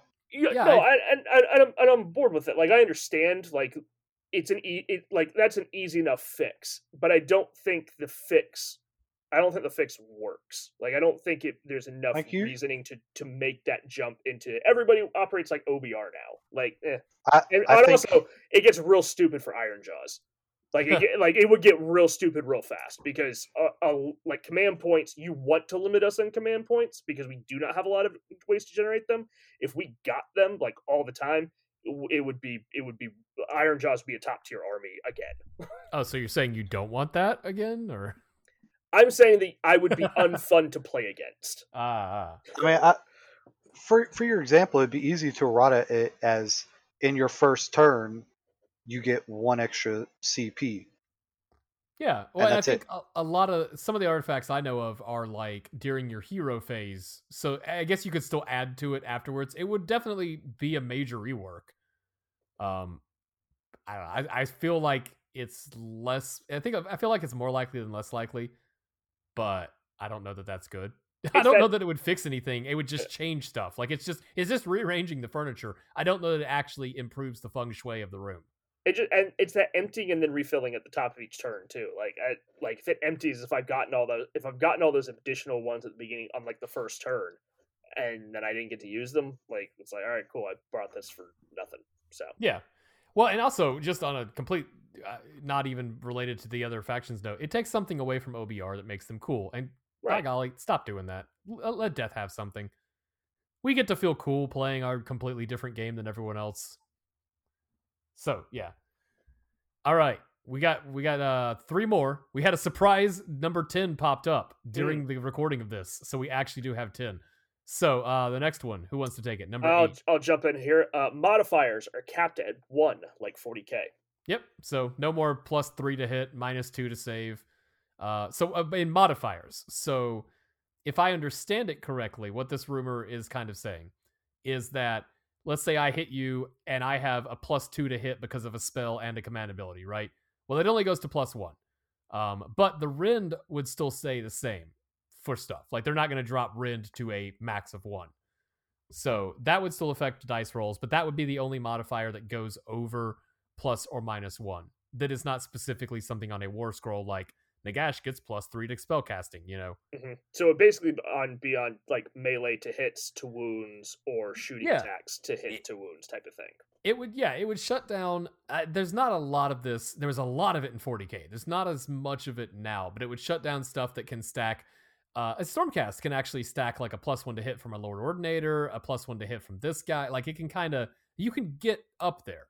Speaker 3: I'm bored with it. Like I understand, like it's that's an easy enough fix, but I don't think the fix works. Like I don't think there's enough reasoning to make that jump into everybody operates like OBR now. Like, also it gets real stupid for Iron Jaws. Like it would get real stupid real fast because like command points, you want to limit us on command points because we do not have a lot of ways to generate them. If we got them like all the time, it would be Iron Jaws would be a top tier army again.
Speaker 1: Oh, so you're saying you don't want that again, or?
Speaker 3: I'm saying that I would be unfun to play against.
Speaker 2: I mean, for your example, it'd be easy to errata it as in your first turn, you get 1 extra CP.
Speaker 1: Yeah, well, I think some of the artifacts I know of are like during your hero phase. So I guess you could still add to it afterwards. It would definitely be a major rework. I don't know. I feel like it's less. I feel like it's more likely than less likely. But I don't know that that's good. I don't know that it would fix anything. It would just change stuff. Like it's just rearranging the furniture. I don't know that it actually improves the feng shui of the room.
Speaker 3: It's that emptying and then refilling at the top of each turn too. Like if it empties, if I've gotten all those additional ones at the beginning on like the first turn, and then I didn't get to use them. Like, it's like, all right, cool, I brought this for nothing. So
Speaker 1: Yeah. Well, and also just on a complete, not even related to the other factions note, it takes something away from OBR that makes them cool. And by
Speaker 3: right,
Speaker 1: golly, stop doing that. Let Death have something. We get to feel cool playing our completely different game than everyone else. So yeah. All right. We got 3 more. We had a surprise number 10 popped up during the recording of this. So we actually do have 10. So the next one, who wants to take it? Number 8.
Speaker 3: I'll jump in here. Modifiers are capped at 1, like 40k.
Speaker 1: Yep. So no more +3 to hit, -2 to save. In modifiers. So if I understand it correctly, what this rumor is kind of saying is that, let's say I hit you and I have a +2 to hit because of a spell and a command ability, right? Well, it only goes to +1. But the rend would still stay the same for stuff. Like, they're not going to drop rend to a max of 1. So that would still affect dice rolls, but that would be the only modifier that goes over plus or -1. That is not specifically something on a war scroll like Nagash gets +3 to spellcasting, you know?
Speaker 3: So it basically be on like melee to hits to wounds or shooting
Speaker 1: Yeah.
Speaker 3: attacks to hit to wounds type of thing.
Speaker 1: It would shut down. There's not a lot of this. There was a lot of it in 40k. There's not as much of it now, but it would shut down stuff that can stack. A Stormcast can actually stack like a +1 to hit from a Lord Ordinator, a +1 to hit from this guy. Like, it can you can get up there.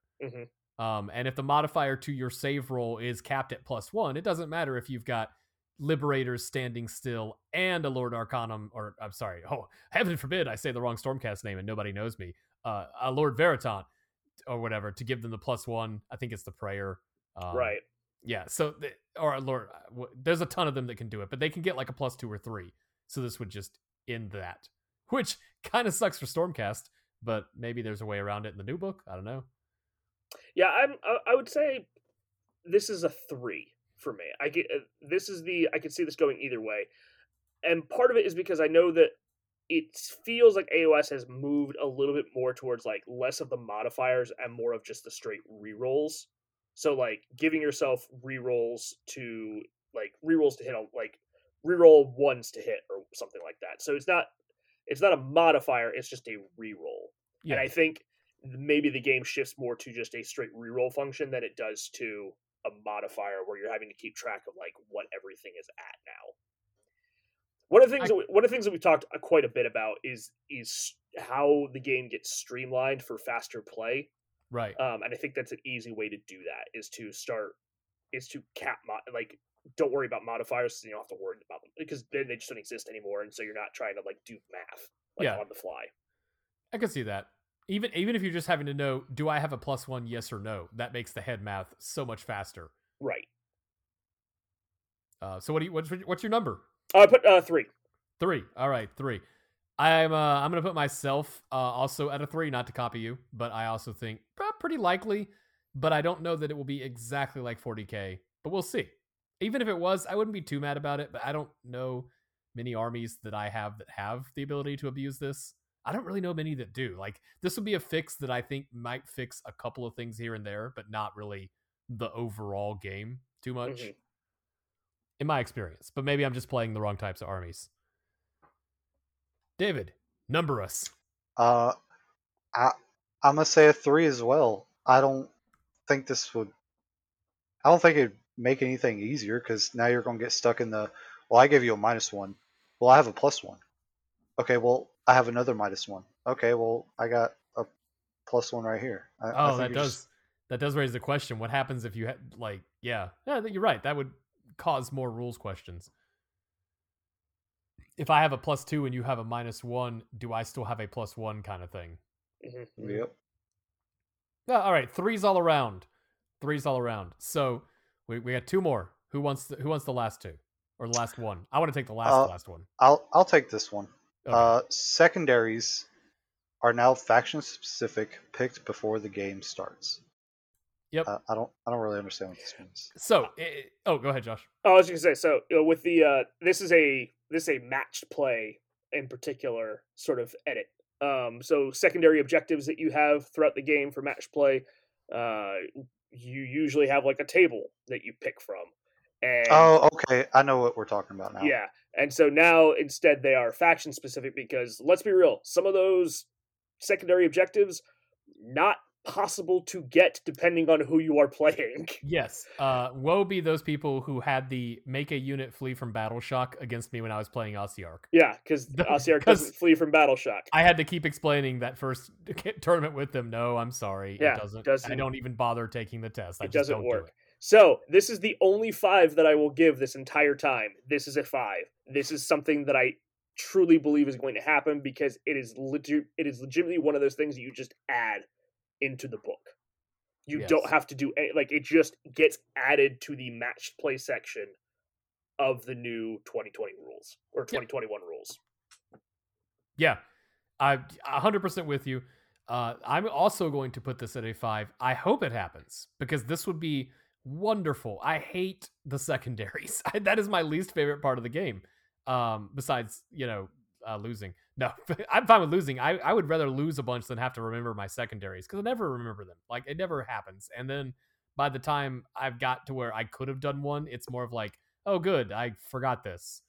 Speaker 1: And if the modifier to your save roll is capped at +1, it doesn't matter if you've got Liberators standing still and a Lord Arcanum, or I'm sorry, heaven forbid I say the wrong Stormcast name and nobody knows me. A Lord Veritant or whatever to give them the +1. I think it's the prayer.
Speaker 3: Right.
Speaker 1: Yeah. So, or Lord, there's a ton of them that can do it, but they can get like a +2 or 3. So this would just end that, which kind of sucks for Stormcast, but maybe there's a way around it in the new book. I don't know.
Speaker 3: Yeah, I would say this is a 3 for me. I could see this going either way, and part of it is because I know that it feels like AOS has moved a little bit more towards like less of the modifiers and more of just the straight rerolls. So like giving yourself rerolls to hit on, like reroll ones to hit or something like that. So it's not a modifier, it's just a reroll.
Speaker 1: Yeah.
Speaker 3: And I think maybe the game shifts more to just a straight reroll function than it does to a modifier where you're having to keep track of like what everything is at now. One of the things that we talked quite a bit about is how the game gets streamlined for faster play.
Speaker 1: Right.
Speaker 3: And I think that's an easy way to do that is to cap don't worry about modifiers, so you don't have to worry about them because then they just don't exist anymore, and so you're not trying to like do math on the fly.
Speaker 1: I can see that. Even if you're just having to know, do I have a +1, yes or no? That makes the head math so much faster.
Speaker 3: Right.
Speaker 1: So what's your number?
Speaker 3: I put 3.
Speaker 1: 3. All right, 3. I'm gonna put myself also at a 3, not to copy you, but I also think pretty likely. But I don't know that it will be exactly like 40k. But we'll see. Even if it was, I wouldn't be too mad about it. But I don't know many armies that I have that have the ability to abuse this. I don't really know many that do. Like, this would be a fix that I think might fix a couple of things here and there, but not really the overall game too much. In my experience. But maybe I'm just playing the wrong types of armies. David, number us.
Speaker 2: I'm gonna say a 3 as well. I don't think it'd make anything easier because now you're gonna get stuck in the. Well, I gave you a -1. Well, I have a +1. Okay, well, I have another -1. Okay, well, I got a +1 right here.
Speaker 1: That does raise the question. What happens if you had yeah, I think you're right. That would cause more rules questions. If I have a +2 and you have a -1, do I still have a +1 kind of thing?
Speaker 2: Yep.
Speaker 1: All right, 3's all around. 3's all around. So we got 2 more. Who wants the last 2 or the last one? I want to take the last one.
Speaker 2: I'll take this one.
Speaker 1: Okay.
Speaker 2: Secondaries are now faction specific, picked before the game starts.
Speaker 1: Yep.
Speaker 2: I don't really understand what this means.
Speaker 1: So, go ahead, Josh.
Speaker 3: I was going to say, so with the this is a matched play in particular sort of edit. So secondary objectives that you have throughout the game for match play, you usually have like a table that you pick from. And
Speaker 2: okay, I know what we're talking about now.
Speaker 3: Yeah, And so now instead they are faction specific because let's be real, some of those secondary objectives not possible to get depending on who you are playing.
Speaker 1: Yes. Woe be those people who had the make a unit flee from battle shock against me when I was playing Ossiarch.
Speaker 3: Yeah, because Ossiarch doesn't flee from battle shock.
Speaker 1: I had to keep explaining that first tournament with them. No, I'm sorry.
Speaker 3: Yeah,
Speaker 1: it doesn't. I don't even bother taking the test.
Speaker 3: It doesn't work. So this is the only 5 that I will give this entire time. This is a 5. This is something that I truly believe is going to happen because it is legitimately one of those things that you just add into the book. You don't have to do any, like, it just gets added to the matched play section of the new 2020 rules or 2021 rules.
Speaker 1: Yeah, I'm 100% with you. I'm also going to put this at a 5. I hope it happens because this would be wonderful. I hate the secondaries. That is my least favorite part of the game. Besides, losing. No, I'm fine with losing. I would rather lose a bunch than have to remember my secondaries because I never remember them. Like, it never happens. And then by the time I've got to where I could have done one, it's more of like, oh, good, I forgot this.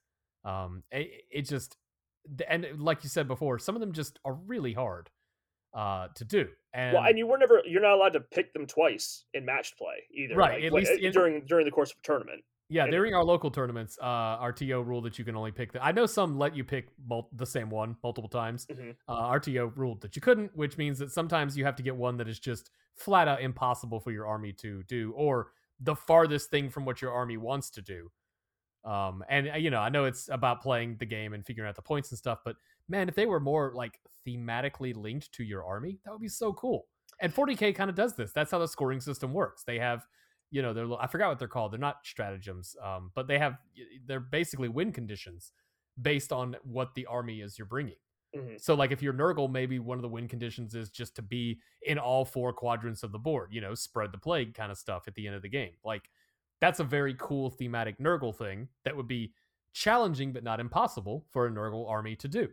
Speaker 1: It just, and like you said before, some of them just are really hard to do. And
Speaker 3: you're not allowed to pick them twice in matched play either.
Speaker 1: Right,
Speaker 3: like,
Speaker 1: at least
Speaker 3: during the course of a tournament.
Speaker 1: Yeah, during our local tournaments, RTO rule that you can only pick. I know some let you pick the same one multiple times.
Speaker 3: Mm-hmm.
Speaker 1: RTO ruled that you couldn't, which means that sometimes you have to get one that is just flat out impossible for your army to do, or the farthest thing from what your army wants to do. And I know it's about playing the game and figuring out the points and stuff, but man, if they were more like thematically linked to your army, that would be so cool. And 40K kind of does this. That's how the scoring system works. They have, I forgot what they're called. They're not stratagems, but they're basically win conditions based on what the army is you're bringing.
Speaker 3: Mm-hmm.
Speaker 1: So like if you're Nurgle, maybe one of the win conditions is just to be in all 4 quadrants of the board, spread the plague kind of stuff at the end of the game. Like, that's a very cool thematic Nurgle thing that would be challenging but not impossible for a Nurgle army to do.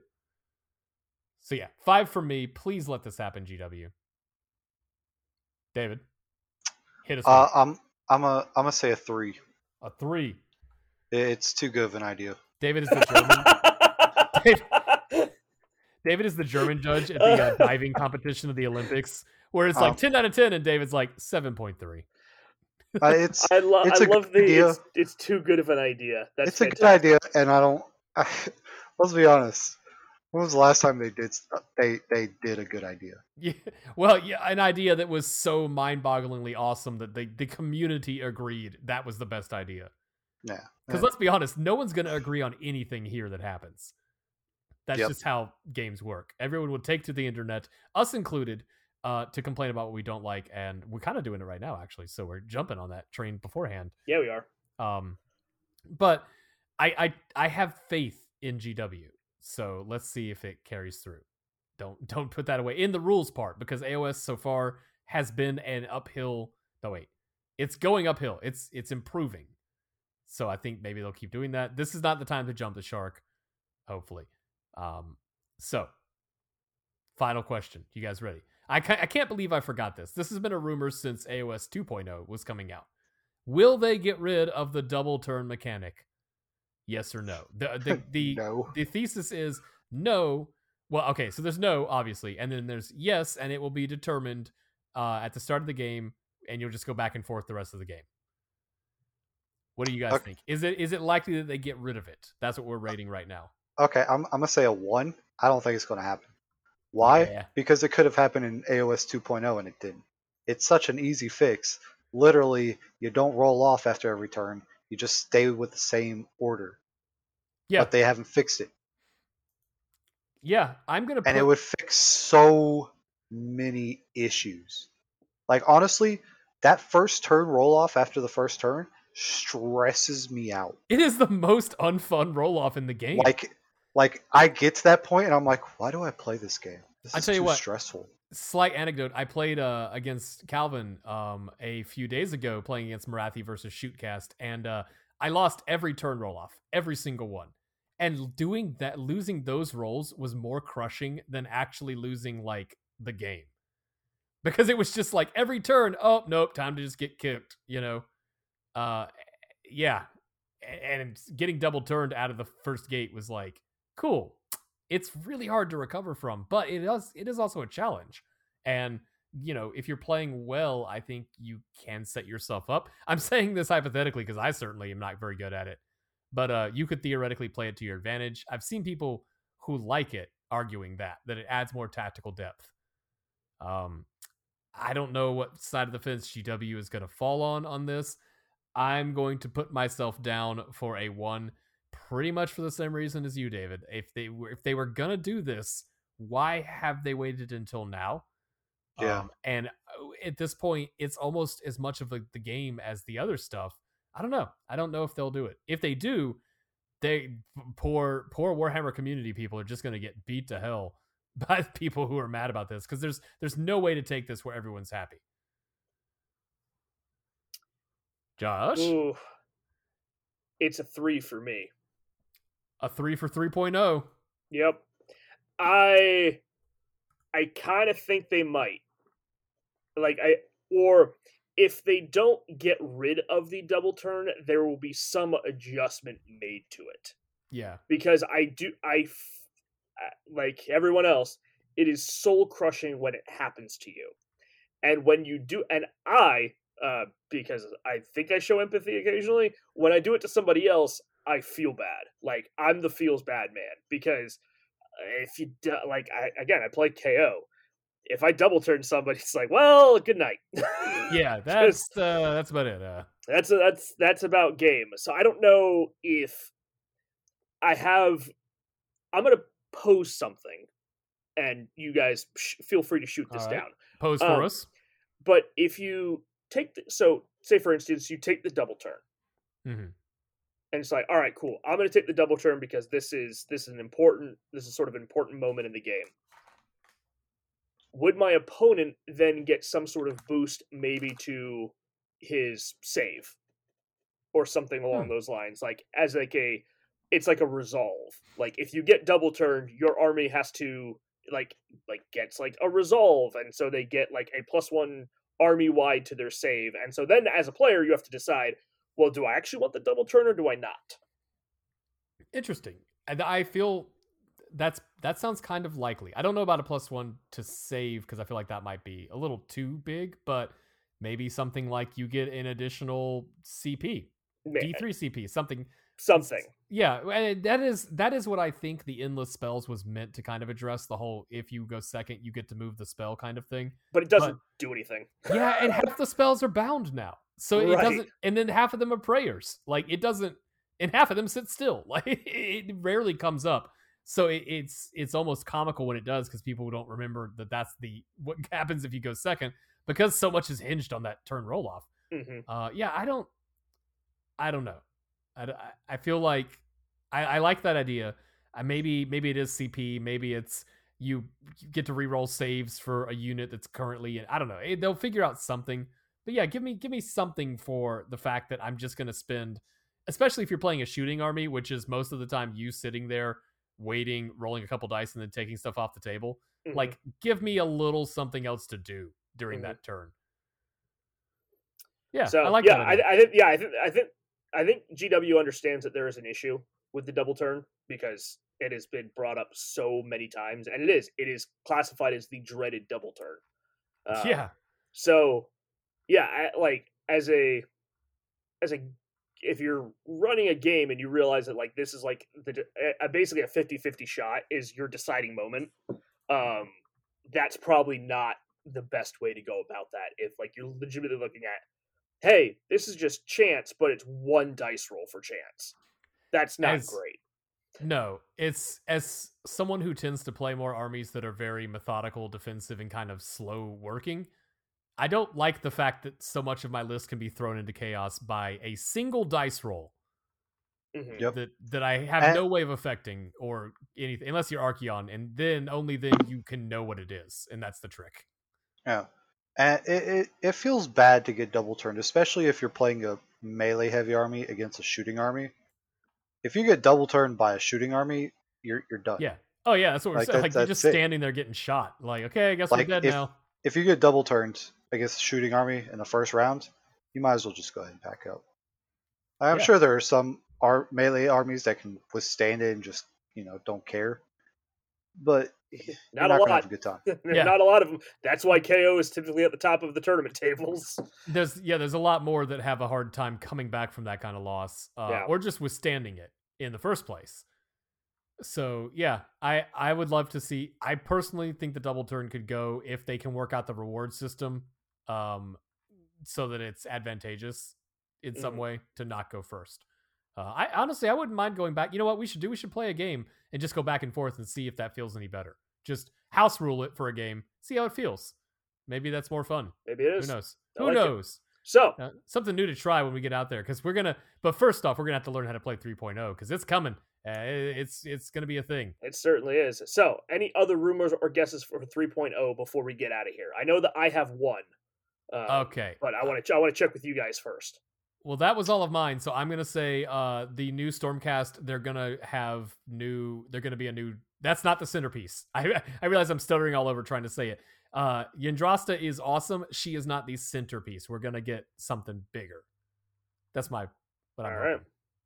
Speaker 1: So yeah, 5 from me. Please let this happen, GW. David, hit us.
Speaker 2: I'm gonna say a 3.
Speaker 1: A 3.
Speaker 2: It's too good of an idea.
Speaker 1: David is the German. David is the German judge at the diving competition of the Olympics, where it's like 10 out of 10, and David's like 7.3.
Speaker 3: I love the idea. It's too good of an idea. It's fantastic.
Speaker 2: A good idea, and let's be honest. When was the last time they did a good idea?
Speaker 1: Yeah, well, yeah, an idea that was so mind-bogglingly awesome that the community agreed that was the best idea.
Speaker 2: Yeah,
Speaker 1: because let's be honest, no one's going to agree on anything here that happens. That's just how games work. Everyone would take to the internet, us included, to complain about what we don't like, and we're kind of doing it right now, actually. So we're jumping on that train beforehand.
Speaker 3: Yeah, we are.
Speaker 1: But I have faith in GW. So let's see if it carries through. Don't put that away in the rules part, because AOS so far has been an uphill. No, wait, it's going uphill. It's improving. So I think maybe they'll keep doing that. This is not the time to jump the shark. Hopefully. So final question. You guys ready? I can't believe I forgot this. This has been a rumor since AOS 2.0 was coming out. Will they get rid of the double turn mechanic? Yes or no?
Speaker 2: No.
Speaker 1: The thesis is no. Well, okay, so there's no, obviously, and then there's yes, and it will be determined at the start of the game, and you'll just go back and forth the rest of the game. What do you guys think? Is it likely that they get rid of it? That's what we're rating right now.
Speaker 2: Okay, I'm gonna say a 1. I don't think it's gonna happen. Why?
Speaker 1: Yeah.
Speaker 2: Because it could have happened in AOS 2.0 and it didn't. It's such an easy fix. Literally, you don't roll off after every turn. You just stay with the same order.
Speaker 1: Yeah.
Speaker 2: But they haven't fixed it.
Speaker 1: Yeah,
Speaker 2: and it would fix so many issues. Like, honestly, that first turn roll off after the first turn stresses me out.
Speaker 1: It is the most unfun roll off in the game.
Speaker 2: Like I get to that point and I'm like, why do I play this game? This is too stressful.
Speaker 1: Slight anecdote. I played against Calvin a few days ago, playing against Marathi versus Shootcast, and I lost every turn roll off, every single one. And doing that, losing those rolls was more crushing than actually losing like the game, because it was just like every turn, oh nope, time to just get kicked, Yeah, and getting double turned out of the first gate was like, cool. It's really hard to recover from, but it is also a challenge. And if you're playing well, I think you can set yourself up. I'm saying this hypothetically because I certainly am not very good at it, but you could theoretically play it to your advantage. I've seen people who like it arguing that it adds more tactical depth. I don't know what side of the fence GW is going to fall on this. I'm going to put myself down for a 1, pretty much for the same reason as you, David. If they were going to do this, why have they waited until now?
Speaker 2: Yeah.
Speaker 1: And at this point, it's almost as much of the game as the other stuff. I don't know. I don't know if they'll do it. If they do, poor Warhammer community people are just going to get beat to hell by people who are mad about this, because there's no way to take this where everyone's happy. Josh?
Speaker 3: Ooh, it's a 3 for me.
Speaker 1: A 3 for 3.0.
Speaker 3: Yep. I kind of think they might. Or if they don't get rid of the double turn, there will be some adjustment made to it.
Speaker 1: Yeah.
Speaker 3: Because like everyone else, it is soul crushing when it happens to you. And when you do, and because I think I show empathy occasionally, when I do it to somebody else, I feel bad. Like, I'm the feels bad man, because if you I play KO. If I double turn somebody, it's like, well, good night.
Speaker 1: Yeah, that's about it.
Speaker 3: That's about game. So I don't know if I'm gonna pose something, and you guys feel free to shoot this down.
Speaker 1: Pose for us.
Speaker 3: But if you take say for instance, you take the double turn,
Speaker 1: mm-hmm.
Speaker 3: and it's like, all right, cool. I'm going to take the double turn because this is sort of an important moment in the game. Would my opponent then get some sort of boost, maybe to his save, or something along those lines? Like, as it's like a resolve. Like, if you get double turned, your army has to gets like a resolve, and so they get like a +1 army wide to their save. And so then, as a player, you have to decide, well, do I actually want the double turn or do I not?
Speaker 1: Interesting. I feel that sounds kind of likely. I don't know about a +1 to save, because I feel like that might be a little too big, but maybe something like you get an additional CP, D3 CP, something. Yeah, and that is what I think the endless spells was meant to kind of address, the whole if you go second, you get to move the spell kind of thing.
Speaker 3: But it doesn't do anything.
Speaker 1: Yeah, and half the spells are bound now. So it doesn't, and then half of them are prayers. Like, it doesn't, and half of them sit still. Like, it rarely comes up. So it's almost comical when it does, because people don't remember that's what happens if you go second, because so much is hinged on that turn roll off.
Speaker 3: Mm-hmm.
Speaker 1: Yeah, I don't know. I feel like I like that idea. Maybe it is CP. Maybe it's you get to reroll saves for a unit that's currently in. I don't know. They'll figure out something. But yeah, give me something for the fact that I'm just going to spend, especially if you're playing a shooting army, which is most of the time you sitting there waiting, rolling a couple dice, and then taking stuff off the table.
Speaker 3: Mm-hmm.
Speaker 1: Like, give me a little something else to do during that turn. Yeah,
Speaker 3: so,
Speaker 1: I like
Speaker 3: that. I think GW understands that there is an issue with the double turn, because it has been brought up so many times, and it is classified as the dreaded double turn.
Speaker 1: Yeah.
Speaker 3: So, yeah, if you're running a game and you realize that, like, this is like basically a 50-50 shot is your deciding moment, that's probably not the best way to go about that. If, like, you're legitimately looking at, hey, this is just chance, but it's 1 dice roll for chance. That's not great.
Speaker 1: No, it's, as someone who tends to play more armies that are very methodical, defensive, and kind of slow working, I don't like the fact that so much of my list can be thrown into chaos by a single dice roll.
Speaker 3: Mm-hmm.
Speaker 2: Yep.
Speaker 1: That I have no way of affecting or anything, unless you're Archeon, and then only then you can know what it is, and that's the trick.
Speaker 2: Yeah. And it feels bad to get double turned, especially if you're playing a melee heavy army against a shooting army. If you get double turned by a shooting army, you're done.
Speaker 1: Yeah. Oh yeah, that's what we're saying. Like, you're just standing there getting shot. Like, okay, I guess we're dead now.
Speaker 2: If you get double turned against a shooting army in the first round, you might as well just go ahead and pack up. I'm sure there are some melee armies that can withstand it and just don't care. But you're
Speaker 3: Not
Speaker 2: not
Speaker 3: a
Speaker 2: gonna
Speaker 3: lot.
Speaker 2: have a good time.
Speaker 1: Yeah.
Speaker 3: Not a lot of them. That's why KO is typically at the top of the tournament tables.
Speaker 1: There's a lot more that have a hard time coming back from that kind of loss,
Speaker 3: Yeah.
Speaker 1: or just withstanding it in the first place. So yeah, I would love to see. I personally think the double turn could go if they can work out the reward system, so that it's advantageous in some
Speaker 3: Mhm.
Speaker 1: way to not go first. I honestly, I wouldn't mind going back. You know what we should do? We should play a game and just go back and forth and see if that feels any better. Just house rule it for a game, see how it feels. Maybe that's more fun.
Speaker 3: Maybe it
Speaker 1: Who
Speaker 3: is.
Speaker 1: knows?
Speaker 3: I
Speaker 1: Who
Speaker 3: like it.
Speaker 1: knows?
Speaker 3: So,
Speaker 1: Something new to try when we get out there, because but first off, we're gonna have to learn how to play 3.0 because it's coming. It's gonna be a thing.
Speaker 3: it certainly is. So, any other rumors or guesses for 3.0 before we get out of here? I know that I have one.
Speaker 1: Okay,
Speaker 3: But I want to check with you guys first.
Speaker 1: well, that was all of mine. So I'm gonna say the new Stormcast. They're gonna be a new. That's not the centerpiece. I realize I'm stuttering all over trying to say it. Yndrasta is awesome. She is not the centerpiece. We're gonna get something bigger. That's what I'm
Speaker 3: All
Speaker 1: hoping.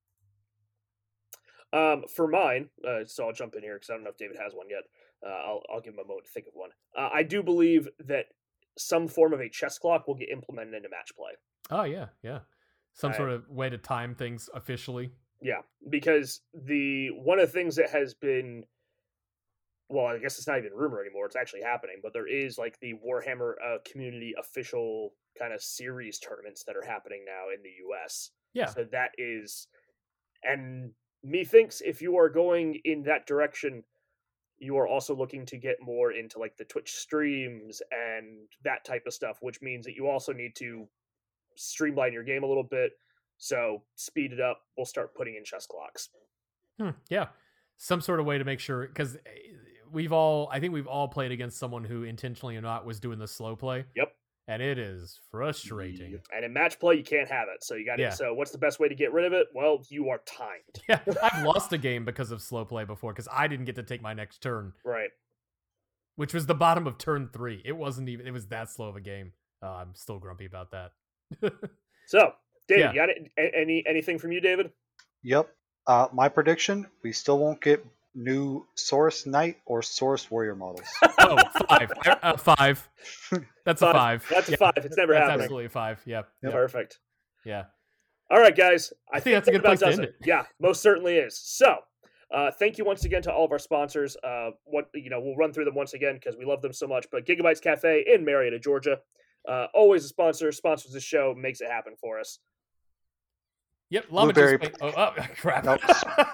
Speaker 3: right. For mine, so I'll jump in here because I don't know if David has one yet. I'll give him a moment to think of one. I do believe that some form of a chess clock will get implemented into match play.
Speaker 1: Oh yeah. Some
Speaker 3: I-
Speaker 1: sort of way to time things officially.
Speaker 3: Yeah, because one of the things that has been, well, I guess it's not even rumor anymore. It's actually happening, but there is like the Warhammer community official kind of series tournaments that are happening now in the U.S.
Speaker 1: Yeah.
Speaker 3: So that is, and methinks if you are going in that direction, you are also looking to get more into like the Twitch streams and that type of stuff, which means that you also need to streamline your game a little bit. So speed it up. We'll start putting in chess clocks.
Speaker 1: Yeah. Some sort of way to make sure, because I think we've all played against someone who intentionally or not was doing the slow play.
Speaker 3: Yep.
Speaker 1: And it is frustrating.
Speaker 3: And in match play, you can't have it. So you got to.
Speaker 1: Yeah.
Speaker 3: So what's the best way to get rid of it? Well, you are timed.
Speaker 1: Yeah, I've lost a game because of slow play before because I didn't get to take my next turn,
Speaker 3: Right.
Speaker 1: which was the bottom of turn 3. It was that slow of a game. I'm still grumpy about that.
Speaker 3: So, David,
Speaker 1: Yeah.
Speaker 3: you got anything from you, David?
Speaker 2: Yep. My prediction: we still won't get new Source Knight or Source Warrior models.
Speaker 1: Oh, 5. 5. That's a 5.
Speaker 3: That's a
Speaker 1: Yeah,
Speaker 3: 5. It's never
Speaker 1: That's
Speaker 3: happening.
Speaker 1: absolutely a 5. Yep. Yep.
Speaker 3: Perfect.
Speaker 1: Yeah.
Speaker 3: All right, guys.
Speaker 1: I think that's a good
Speaker 3: about
Speaker 1: place to
Speaker 3: does
Speaker 1: end
Speaker 3: it.
Speaker 1: it.
Speaker 3: Yeah, most certainly is. So, thank you once again to all of our sponsors. We'll run through them once again because we love them so much. But Gigabytes Cafe in Marietta, Georgia, always a sponsor. Sponsors the show, makes it happen for us.
Speaker 1: Yep. Llama
Speaker 2: Blueberry-
Speaker 1: juice. Oh, crap.
Speaker 2: Nope.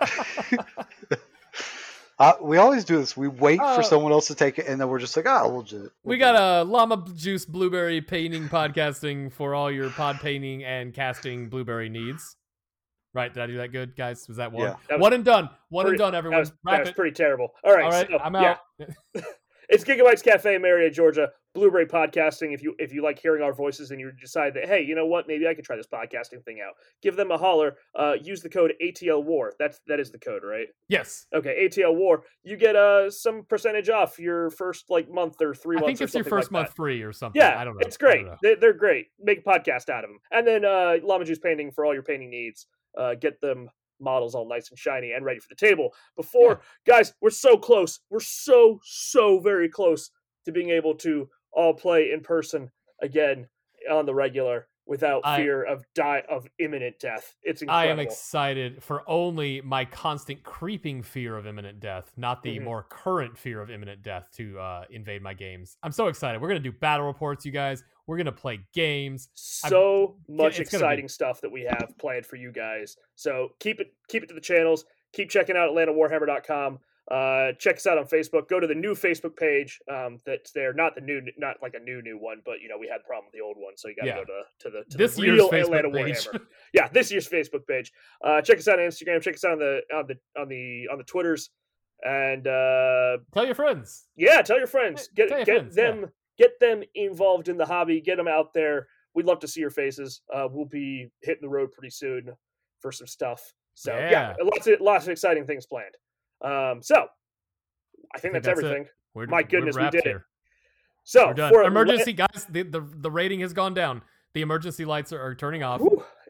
Speaker 2: We always do this. We wait for someone else to take it, and then we're just like, we'll just.
Speaker 1: We got a llama juice blueberry painting podcasting for all your pod painting and casting blueberry needs. Right? Did I do that good, guys? Was that one?
Speaker 2: Yeah.
Speaker 3: That was
Speaker 1: One and done. One
Speaker 3: pretty-
Speaker 1: and done, everyone.
Speaker 3: That
Speaker 1: Wrap
Speaker 3: was
Speaker 1: it.
Speaker 3: pretty terrible. All right,
Speaker 1: All right,
Speaker 3: so,
Speaker 1: I'm
Speaker 3: yeah.
Speaker 1: out.
Speaker 3: It's Gigabytes Cafe, Marietta, Georgia. Blueberry podcasting. If you like hearing our voices and you decide that, hey, you know what, maybe I could try this podcasting thing out, give them a holler. Use the code ATL War. That is the code, right?
Speaker 1: Yes.
Speaker 3: Okay, ATL War. You get some percentage off your first month or 3
Speaker 1: I
Speaker 3: months.
Speaker 1: think
Speaker 3: or
Speaker 1: it's your
Speaker 3: something
Speaker 1: first
Speaker 3: like
Speaker 1: month
Speaker 3: that.
Speaker 1: free or something.
Speaker 3: Yeah,
Speaker 1: I don't know.
Speaker 3: it's great.
Speaker 1: I don't know.
Speaker 3: They're great. Make a podcast out of them, and then Llama Juice Painting for all your painting needs. Get them models all nice and shiny and ready for the table. Guys, we're so close. We're so very close to being able to all play in person again on the regular without fear of imminent death. It's incredible.
Speaker 1: I am excited for only my constant creeping fear of imminent death, not the more current fear of imminent death to invade my games. I'm so excited. We're going to do battle reports, you guys. We're going to play games.
Speaker 3: So much
Speaker 1: it's gonna be-
Speaker 3: exciting stuff that we have planned for you guys. So keep it to the channels. Keep checking out AtlantaWarhammer.com. Check us out on Facebook. Go to the new Facebook page that's there. Not like a new one, but we had a problem with the old one, so you got to go to
Speaker 1: This
Speaker 3: the
Speaker 1: year's
Speaker 3: real
Speaker 1: Facebook
Speaker 3: Atlanta
Speaker 1: page.
Speaker 3: Warhammer. Yeah, this year's Facebook page. Check us out on Instagram. Check us out on the Twitters, and
Speaker 1: Tell your friends.
Speaker 3: yeah, tell your friends.
Speaker 1: Tell your friends,
Speaker 3: Get them involved in the hobby. Get them out there. We'd love to see your faces. We'll be hitting the road pretty soon for some stuff. So yeah, lots of exciting things planned. So I think that's everything. My goodness, we did it. So
Speaker 1: we're done.
Speaker 3: for
Speaker 1: Emergency, guys, the rating has gone down. The emergency lights are turning off.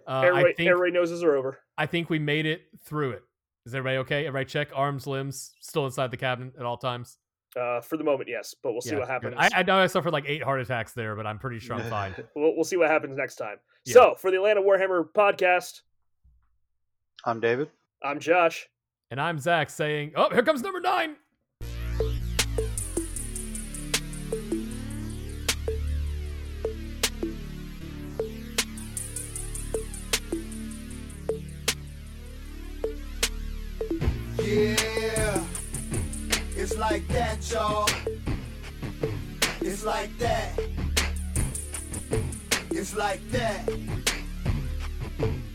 Speaker 3: Air raid noses are over.
Speaker 1: I think we made it through it. Is everybody okay? Everybody check arms, limbs, still inside the cabinet at all times?
Speaker 3: For the moment, yes, but we'll see what happens.
Speaker 1: I know I suffered like 8 heart attacks there, but I'm pretty sure I'm fine.
Speaker 3: We'll see what happens next time.
Speaker 1: Yeah.
Speaker 3: So, for the Atlanta Warhammer podcast,
Speaker 2: I'm David.
Speaker 3: I'm Josh.
Speaker 1: And I'm Zach saying, oh, here comes number 9.
Speaker 4: Yeah, it's like that, y'all. It's like that. It's like that.